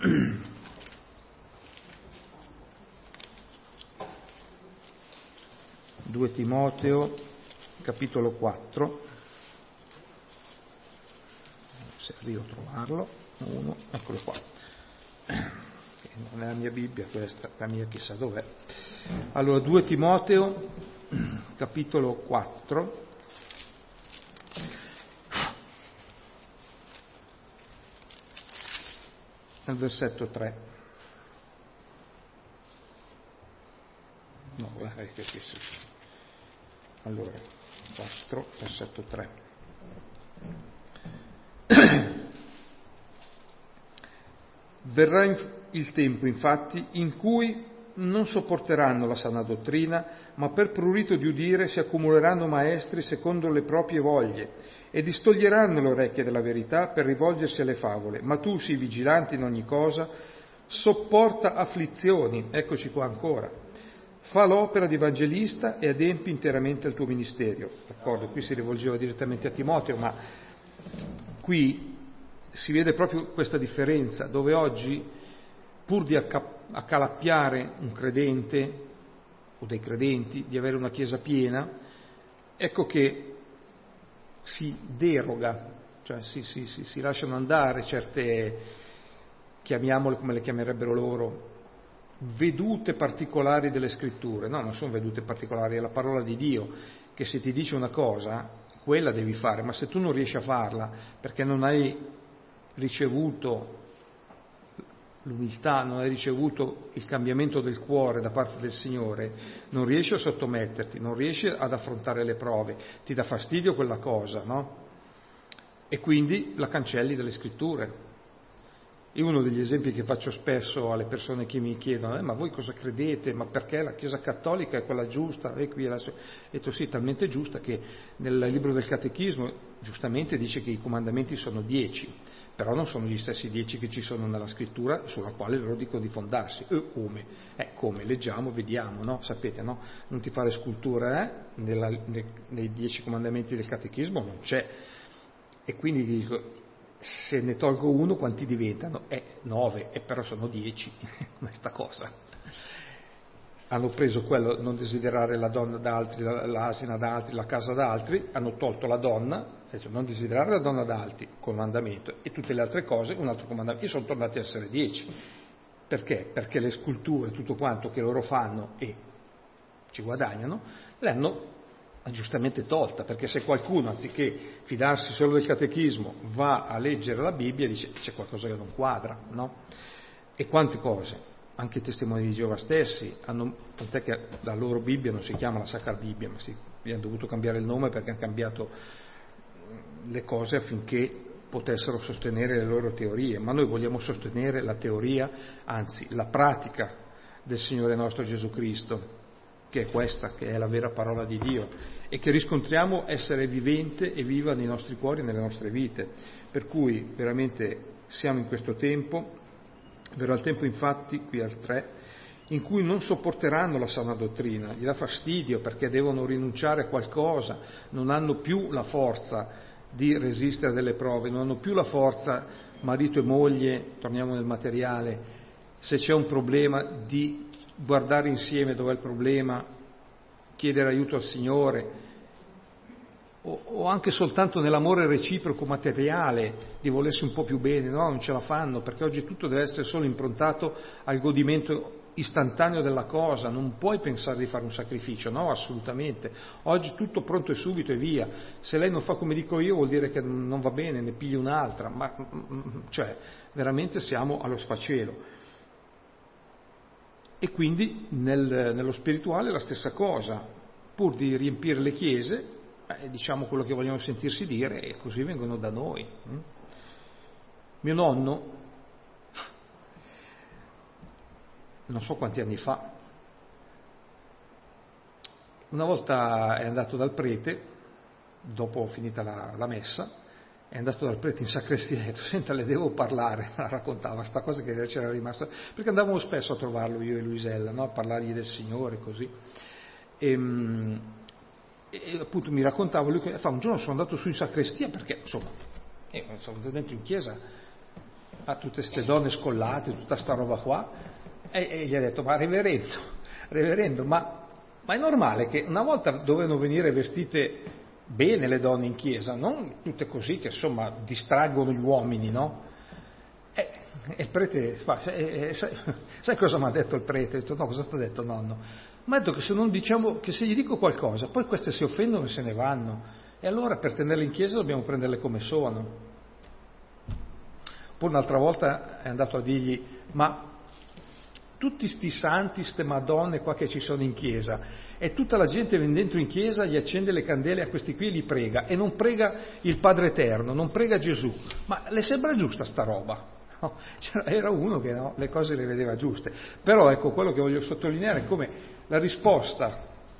capitolo 4, se arrivo a trovarlo, eccolo qua, non è la mia Bibbia questa, la mia chissà dov'è. Allora, 2 Timoteo, capitolo 4, nel versetto 3. No, allora, 4, versetto 3. Verrà il tempo, infatti, in cui non sopporteranno la sana dottrina, ma per prurito di udire si accumuleranno maestri secondo le proprie voglie e distoglieranno le orecchie dalla verità per rivolgersi alle favole. Ma tu sii vigilante in ogni cosa, sopporta afflizioni, eccoci qua ancora, fa l'opera di evangelista e adempi interamente il tuo ministero. D'accordo, qui si rivolgeva direttamente a Timoteo, ma qui si vede proprio questa differenza, dove oggi, pur di accalappiare un credente o dei credenti, di avere una chiesa piena, ecco che si deroga, cioè si lasciano andare certe, chiamiamole come le chiamerebbero loro, vedute particolari delle scritture. No, non sono vedute particolari, è la parola di Dio, che se ti dice una cosa, quella devi fare, ma se tu non riesci a farla perché non hai ricevuto l'umiltà, non hai ricevuto il cambiamento del cuore da parte del Signore, non riesci a sottometterti, non riesci ad affrontare le prove, ti dà fastidio quella cosa, no? E quindi la cancelli dalle scritture. Io uno degli esempi che faccio spesso alle persone che mi chiedono, ma voi cosa credete? Ma perché la Chiesa Cattolica è quella giusta? E qui ho detto sì, talmente giusta che nel libro del Catechismo giustamente dice che i comandamenti sono 10, però non sono gli stessi 10 che ci sono nella scrittura sulla quale loro dicono di fondarsi. Come? Come? Leggiamo, vediamo, no? Sapete, no? Non ti fare scultura, nei 10 comandamenti del Catechismo non c'è. E quindi dico, se ne tolgo uno quanti diventano? 9, e però sono 10, come sta cosa. Hanno preso quello, non desiderare la donna da altri, l'asina da altri, la casa da altri, hanno tolto la donna, non desiderare la donna da altri, comandamento, e tutte le altre cose, un altro comandamento, e sono tornati a essere 10. Perché? Perché le sculture, tutto quanto che loro fanno e ci guadagnano, le hanno giustamente tolta, perché se qualcuno, anziché fidarsi solo del catechismo, va a leggere la Bibbia, dice c'è qualcosa che non quadra, no? E quante cose, anche i testimoni di Geova stessi, tant'è che la loro Bibbia non si chiama la Sacra Bibbia, ma hanno dovuto cambiare il nome perché hanno cambiato le cose affinché potessero sostenere le loro teorie, ma noi vogliamo sostenere la teoria, anzi la pratica del Signore nostro Gesù Cristo, che è questa, che è la vera parola di Dio e che riscontriamo essere vivente e viva nei nostri cuori e nelle nostre vite. Per cui veramente siamo in questo tempo, verrà il tempo infatti, qui al 3, in cui non sopporteranno la sana dottrina, gli dà fastidio perché devono rinunciare a qualcosa, non hanno più la forza di resistere a delle prove, non hanno più la forza, marito e moglie, torniamo nel materiale, se c'è un problema di guardare insieme dov'è il problema, chiedere aiuto al Signore, o anche soltanto nell'amore reciproco materiale, di volersi un po' più bene, no, non ce la fanno, perché oggi tutto deve essere solo improntato al godimento istantaneo della cosa, non puoi pensare di fare un sacrificio, no, assolutamente. Oggi tutto pronto e subito e via. Se lei non fa come dico io vuol dire che non va bene, ne pigli un'altra, ma cioè veramente siamo allo sfacelo. E quindi nello spirituale la stessa cosa, pur di riempire le chiese, diciamo quello che vogliono sentirsi dire e così vengono da noi. Mio nonno, non so quanti anni fa, una volta è andato dal prete, dopo finita la messa, è andato dal prete in sacrestia e ha detto: senta, le devo parlare, raccontava sta cosa che c'era rimasta, perché andavamo spesso a trovarlo io e Luisella, no? A parlargli del Signore, così. E appunto mi raccontava lui che un giorno sono andato su in sacrestia perché insomma sono dentro in chiesa a tutte queste donne scollate, tutta sta roba qua, e gli ha detto: ma reverendo, ma è normale che una volta dovevano venire vestite bene le donne in chiesa, non tutte così che insomma distraggono gli uomini, no? E il prete fa: sai cosa mi ha detto il prete? Ho detto: no, cosa ti ha detto nonno? Mi ha detto che se non diciamo, che se gli dico qualcosa, poi queste si offendono e se ne vanno, e allora per tenerle in chiesa dobbiamo prenderle come sono. Poi un'altra volta è andato a dirgli: ma tutti sti santi, ste madonne qua che ci sono in chiesa, e tutta la gente viene dentro in chiesa, gli accende le candele a questi qui e li prega, e non prega il Padre Eterno, non prega Gesù, ma le sembra giusta sta roba? No, era uno che no, le cose le vedeva giuste. Però ecco, quello che voglio sottolineare è come la risposta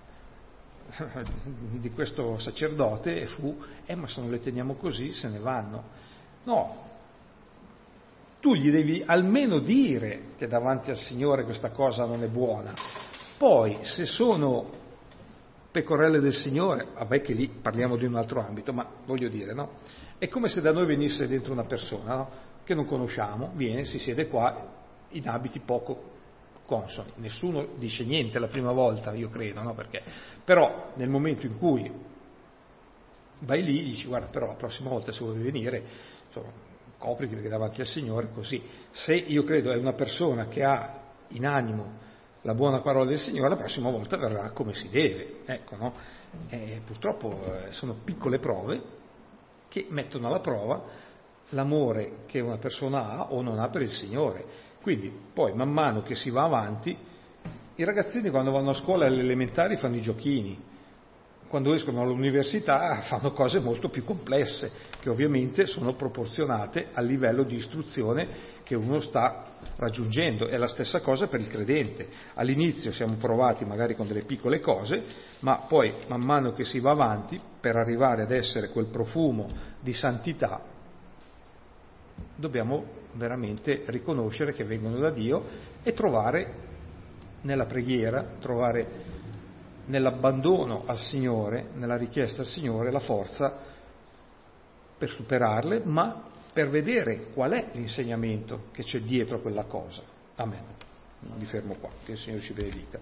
di questo sacerdote fu: ma se non le teniamo così se ne vanno. No, tu gli devi almeno dire che davanti al Signore questa cosa non è buona. Poi, se sono pecorelle del Signore, vabbè che lì parliamo di un altro ambito, ma voglio dire, no? È come se da noi venisse dentro una persona, no? Che non conosciamo, viene, si siede qua in abiti poco consoni. Nessuno dice niente la prima volta, io credo, no? Perché, però nel momento in cui vai lì, dici: guarda, però la prossima volta se vuoi venire, insomma, copriti perché davanti al Signore così. Se io credo è una persona che ha in animo la buona parola del Signore, la prossima volta verrà come si deve, ecco, no? Purtroppo sono piccole prove che mettono alla prova l'amore che una persona ha o non ha per il Signore. Quindi poi man mano che si va avanti, i ragazzini quando vanno a scuola alle elementari fanno i giochini, quando escono all'università fanno cose molto più complesse, che ovviamente sono proporzionate al livello di istruzione che uno sta raggiungendo. È la stessa cosa per il credente. All'inizio siamo provati magari con delle piccole cose, ma poi man mano che si va avanti, per arrivare ad essere quel profumo di santità, dobbiamo veramente riconoscere che vengono da Dio e trovare nella preghiera, trovare nell'abbandono al Signore, nella richiesta al Signore, la forza per superarle, ma per vedere qual è l'insegnamento che c'è dietro quella cosa. Amen. Mi fermo qua, che il Signore ci benedica.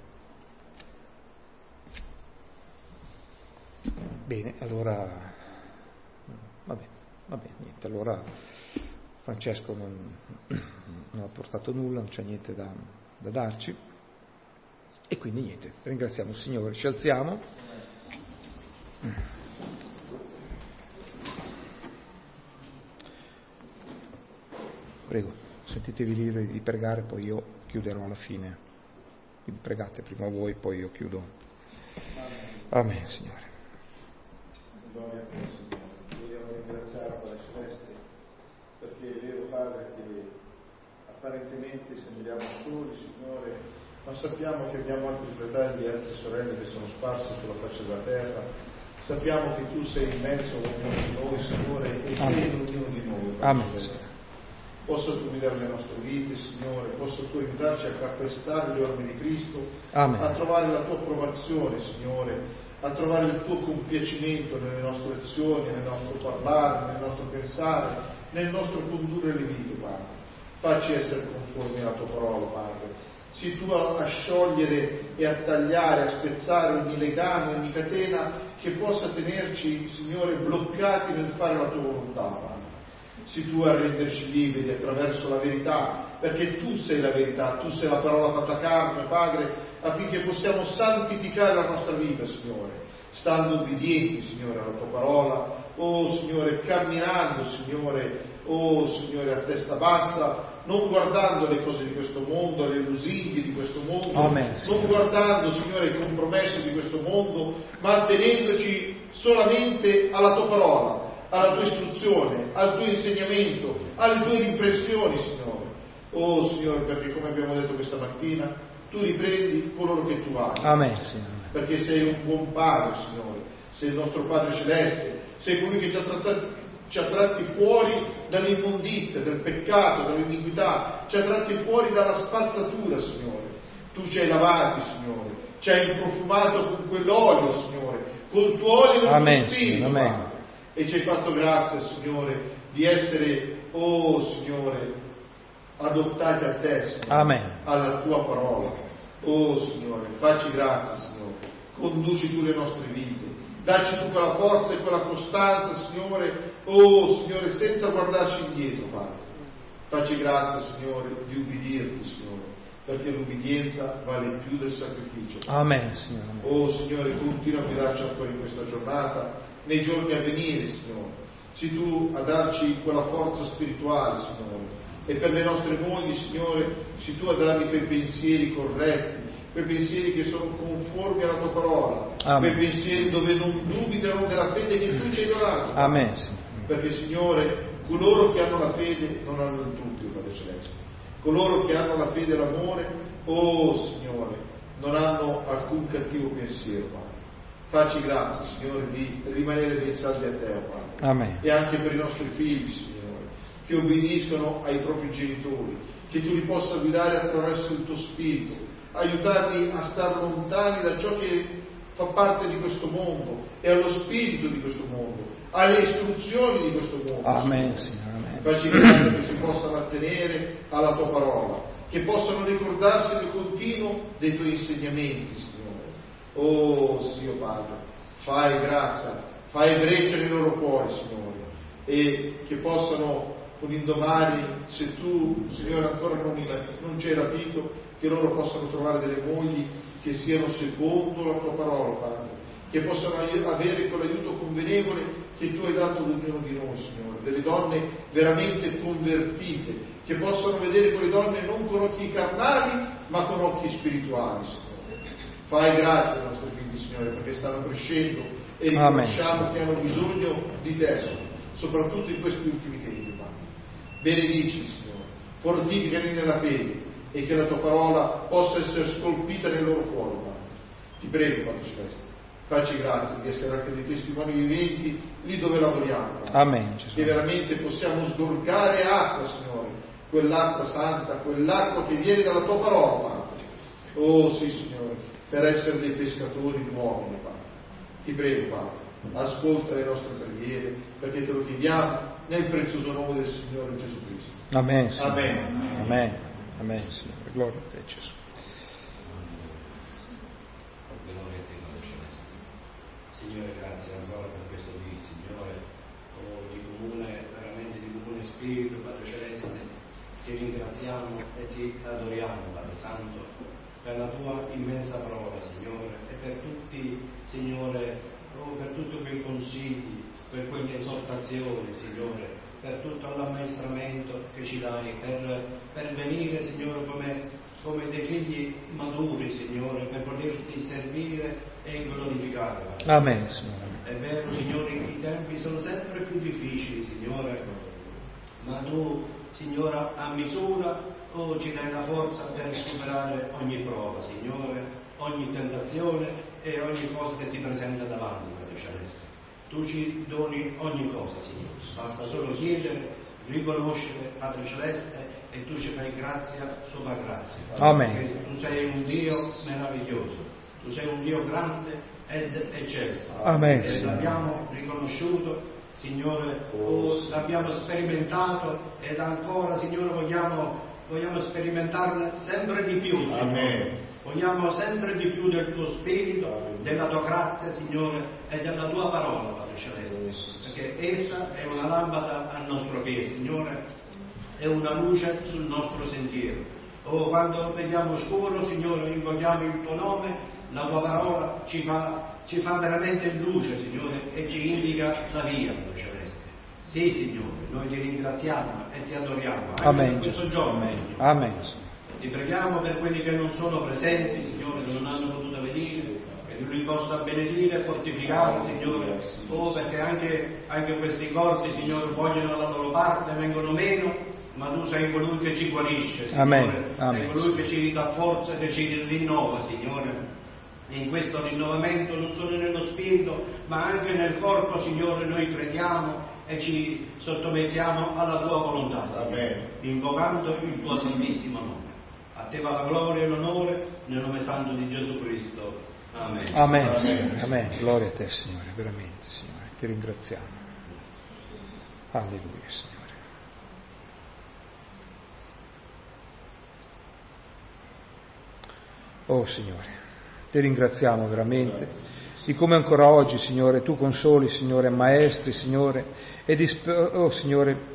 Bene, allora va bene, niente, allora Francesco non ha portato nulla, non c'è niente da darci. E quindi niente, ringraziamo il Signore, ci alziamo. Prego, sentitevi liberi di pregare, poi io chiuderò alla fine. Quindi pregate prima voi, poi io chiudo. Amen, Signore. Gloria a te, Signore. Vogliamo ringraziare Padre Celeste, perché è vero, Padre, che apparentemente sembriamo soli, Signore, ma sappiamo che abbiamo altri fratelli e altre sorelle che sono sparsi sulla faccia della terra. Sappiamo che tu sei in mezzo a ognuno di noi, Signore, e sei in ognuno di noi. Amen. Posso tu guidare le nostre vite, Signore, posso tu aiutarci a calpestare le orme di Cristo, Amen. A trovare la tua approvazione, Signore, a trovare il tuo compiacimento nelle nostre azioni, nel nostro parlare, nel nostro pensare, nel nostro condurre le vite, Padre. Facci essere conformi alla tua parola, Padre. sii tu a sciogliere e a tagliare, a spezzare ogni legame, ogni catena che possa tenerci, Signore, bloccati nel fare la tua volontà, Padre. Sii tu a renderci liberi attraverso la verità, perché tu sei la verità, tu sei la parola fatta carne, Padre, affinché possiamo santificare la nostra vita, Signore, stando ubbidienti, Signore, alla tua parola, oh Signore, camminando, Signore, oh Signore, a testa bassa, non guardando le cose di questo mondo, le lusinghe di questo mondo, Amen. non guardando, Signore, i compromessi di questo mondo, ma attenendoci solamente alla tua parola, alla tua istruzione, al tuo insegnamento, alle tue impressioni, Signore. Oh Signore, perché come abbiamo detto questa mattina, tu riprendi coloro che tu ami. Amen, Signore. Perché sei un buon Padre, Signore, sei il nostro Padre Celeste, sei colui che ci ha tratti fuori dall'immondizia, dal peccato, dall'iniquità, ci ha tratti fuori dalla spazzatura, Signore. Tu ci hai lavati, Signore, ci hai improfumato con quell'olio, Signore, col tuo olio e Amen, con tuo spirito, Amen. Padre. E ci hai fatto grazia, Signore, di essere, oh Signore, adottati a te, Signore, Amen. alla tua parola. Oh Signore, facci grazia, Signore, conduci tu le nostre vite, dacci tu quella forza e quella costanza, Signore, oh Signore, senza guardarci indietro, Padre. Facci grazia, Signore, di ubbidirti, Signore, perché l'ubbidienza vale più del sacrificio. Amen, Signore. Oh Signore, continua a guidarci ancora in questa giornata, nei giorni a venire, Signore. Sii tu a darci quella forza spirituale, Signore. E per le nostre mogli, Signore, sii tu a dargli quei pensieri corretti, quei pensieri che sono conformi alla tua parola, Amen. quei pensieri dove non dubitano della fede che tu ci hai donato. Amen, Signore. Perché, Signore, coloro che hanno la fede non hanno il dubbio, Padre Celeste. Coloro che hanno la fede e l'amore, oh Signore, non hanno alcun cattivo pensiero, Padre. Facci grazia, Signore, di rimanere dei saldi a te, Padre. Amen. E anche per i nostri figli, Signore, che obbediscono ai propri genitori, che tu li possa guidare attraverso il tuo spirito, aiutarli a stare lontani da ciò che fa parte di questo mondo e allo spirito di questo mondo, alle istruzioni di questo mondo. Amen, Signore. Amen. Facci grazia che si possano attenere alla tua parola, che possano ricordarsi di continuo dei tuoi insegnamenti, Signore. Oh, Dio Padre, fai grazia, fai breccia nei loro cuori, Signore, e che possano un indomani, se tu, Signore, ancora non ci hai rapito, che loro possano trovare delle mogli che siano secondo la tua parola, Padre, che possano avere quell'aiuto convenevole che tu hai dato ad ognuno di noi, Signore, delle donne veramente convertite, che possano vedere quelle donne non con occhi carnali, ma con occhi spirituali, Signore. Fai grazia ai nostri figli, Signore, perché stanno crescendo e riconosciamo che hanno bisogno di te, soprattutto in questi ultimi tempi, Padre. Benedici, Signore, fortificali nella fede e che la tua parola possa essere scolpita nel loro cuore, Padre. Ti prego, Padre Celeste, facci grazia di essere anche dei testimoni viventi lì dove lavoriamo, Padre. Amen. Che veramente possiamo sgorgare acqua, Signore, quell'acqua santa, quell'acqua che viene dalla tua parola, Padre. Oh sì, Signore, per essere dei pescatori di uomini, Padre. Ti prego, Padre, ascolta le nostre preghiere, perché te lo chiediamo nel prezioso nome del Signore Gesù Cristo. Amen, Signore. Amen. Amen. Amen, Signore. Gloria a te, Gesù. Gloria a te, Padre Celeste. Signore, grazie ancora per questo dì, Signore, di comune, veramente di comune spirito, Padre Celeste. Ti ringraziamo e ti adoriamo, Padre Santo, per la tua immensa parola, Signore, e per tutti, Signore, per tutti quei consigli, per quelle esortazioni, Signore, per tutto l'ammaestramento che ci dai, per venire, Signore, come dei figli maturi, Signore, per poterti servire e glorificare. Amen, Signore. È vero, Signore, i tempi sono sempre più difficili, Signore, ma tu, Signore, a misura ci dai la forza per superare ogni prova, Signore, ogni tentazione e ogni cosa che si presenta davanti, Padre Celeste. Tu ci doni ogni cosa, Signore, basta solo chiedere, riconoscere, Padre Celeste, e tu ci fai grazia sopra grazia. Amen. Perché tu sei un Dio meraviglioso, tu sei un Dio grande ed eccelso. Amen. E l'abbiamo riconosciuto, Signore, l'abbiamo sperimentato ed ancora, Signore, vogliamo vogliamo sperimentarne sempre di più, Signore. Amen. Vogliamo sempre di più del tuo Spirito, della tua grazia, Signore, e della tua parola, Padre Celeste, perché essa è una lampada al nostro piede, Signore, è una luce sul nostro sentiero. Oh, quando vediamo scuro, Signore, invochiamo il tuo nome, la tua parola ci fa veramente luce, Signore, e ci indica la via, Padre Celeste. Sì, Signore, noi ti ringraziamo e ti adoriamo anche in questo giorno, Signore. Amen. Ti preghiamo per quelli che non sono presenti, Signore, che non hanno potuto venire, che tu li possa benedire e fortificare, Signore. Oh, perché anche questi corpi, Signore, vogliono la loro parte, vengono meno, ma tu sei colui che ci guarisce, Signore. Sei colui che ci dà forza, che ci rinnova, Signore. E in questo rinnovamento, non solo nello spirito, ma anche nel corpo, Signore, noi crediamo e ci sottomettiamo alla tua volontà, Signore, invocando il tuo santissimo nome. A te va la gloria e l'onore, nel nome santo di Gesù Cristo. Amen. Amen, Amen. Signore. Amen. Gloria a te, Signore, veramente, Signore. Ti ringraziamo. Alleluia, Signore. Oh, Signore, ti ringraziamo veramente di come ancora oggi, Signore, tu consoli, Signore, maestri, Signore, Signore,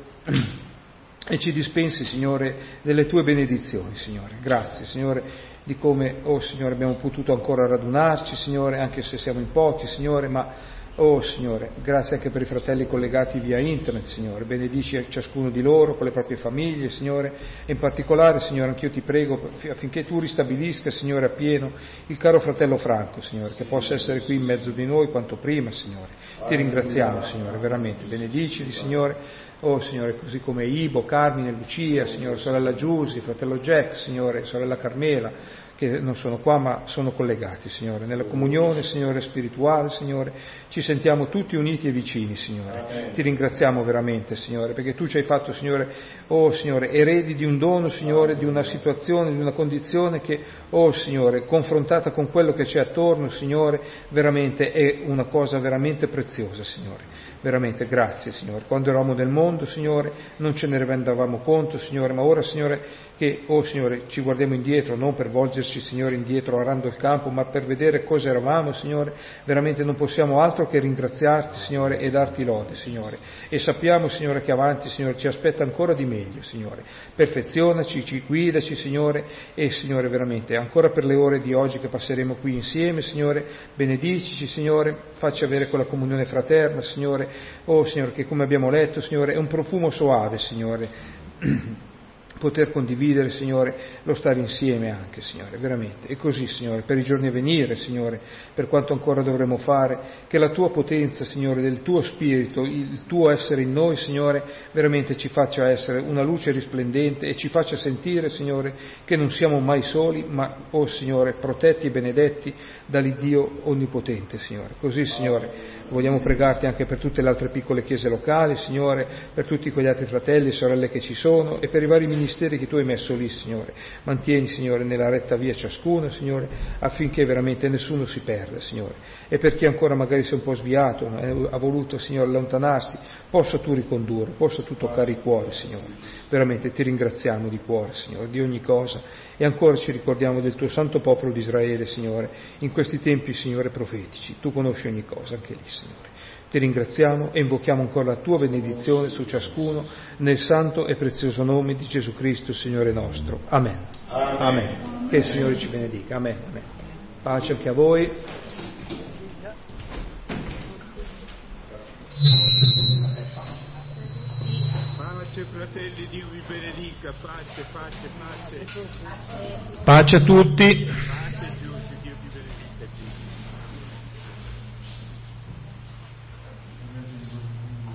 e ci dispensi, Signore, delle tue benedizioni, Signore. Grazie, Signore, di come, oh Signore, abbiamo potuto ancora radunarci, Signore, anche se siamo in pochi, Signore, ma, oh Signore, grazie anche per i fratelli collegati via internet, Signore. Benedici ciascuno di loro con le proprie famiglie, Signore, e in particolare, Signore, anch'io ti prego affinché tu ristabilisca, Signore, appieno il caro fratello Franco, Signore, che possa essere qui in mezzo di noi quanto prima, Signore. Ti ringraziamo, Signore, veramente. Benedicili, Signore. Oh Signore, così come Ibo, Carmine, Lucia, Signore, sorella Giusy, fratello Jack, Signore, sorella Carmela, che non sono qua ma sono collegati, Signore, nella comunione, Signore, spirituale, Signore, ci sentiamo tutti uniti e vicini, Signore. Amen. Ti ringraziamo veramente, Signore, perché tu ci hai fatto, Signore, oh Signore, eredi di un dono, Signore, di una situazione, di una condizione che, oh Signore, confrontata con quello che c'è attorno, Signore, veramente è una cosa veramente preziosa, Signore. Veramente, grazie, Signore. Quando eravamo nel mondo, Signore, non ce ne rendavamo conto, Signore, ma ora, Signore, che, oh Signore, ci guardiamo indietro, non per volgerci, Signore, indietro arando il campo, ma per vedere cosa eravamo, Signore, veramente non possiamo altro che ringraziarti, Signore, e darti lode, Signore. E sappiamo, Signore, che avanti, Signore, ci aspetta ancora di meglio, Signore. Perfezionaci, ci guidaci, Signore, e, Signore, veramente, ancora per le ore di oggi che passeremo qui insieme, Signore, benedicici, Signore, facci avere quella comunione fraterna, Signore, oh Signore, che come abbiamo letto, Signore, è un profumo soave, Signore, poter condividere, Signore, lo stare insieme anche, Signore, veramente. E così, Signore, per i giorni a venire, Signore, per quanto ancora dovremo fare, che la Tua potenza, Signore, del Tuo Spirito, il Tuo essere in noi, Signore, veramente ci faccia essere una luce risplendente e ci faccia sentire, Signore, che non siamo mai soli, ma, oh Signore, protetti e benedetti dall'Iddio Onnipotente, Signore. Così, Signore, vogliamo pregarti anche per tutte le altre piccole chiese locali, Signore, per tutti quegli altri fratelli e sorelle che ci sono e per i vari ministeri che tu hai messo lì, Signore. Mantieni, Signore, nella retta via ciascuno, Signore, affinché veramente nessuno si perda, Signore. E per chi ancora magari si è un po' sviato, ha voluto, Signore, allontanarsi, possa tu ricondurre, possa tu toccare i cuori, Signore. Veramente ti ringraziamo di cuore, Signore, di ogni cosa. E ancora ci ricordiamo del tuo santo popolo di Israele, Signore, in questi tempi, Signore, profetici. Tu conosci ogni cosa, anche lì, Signore. Ti ringraziamo e invochiamo ancora la tua benedizione su ciascuno nel santo e prezioso nome di Gesù Cristo, Signore nostro. Amen. Amen. Amen. Che il Signore ci benedica. Amen. Amen. Pace anche a voi. Pace fratelli, Dio vi benedica, pace, pace, pace. Pace a tutti. Pace,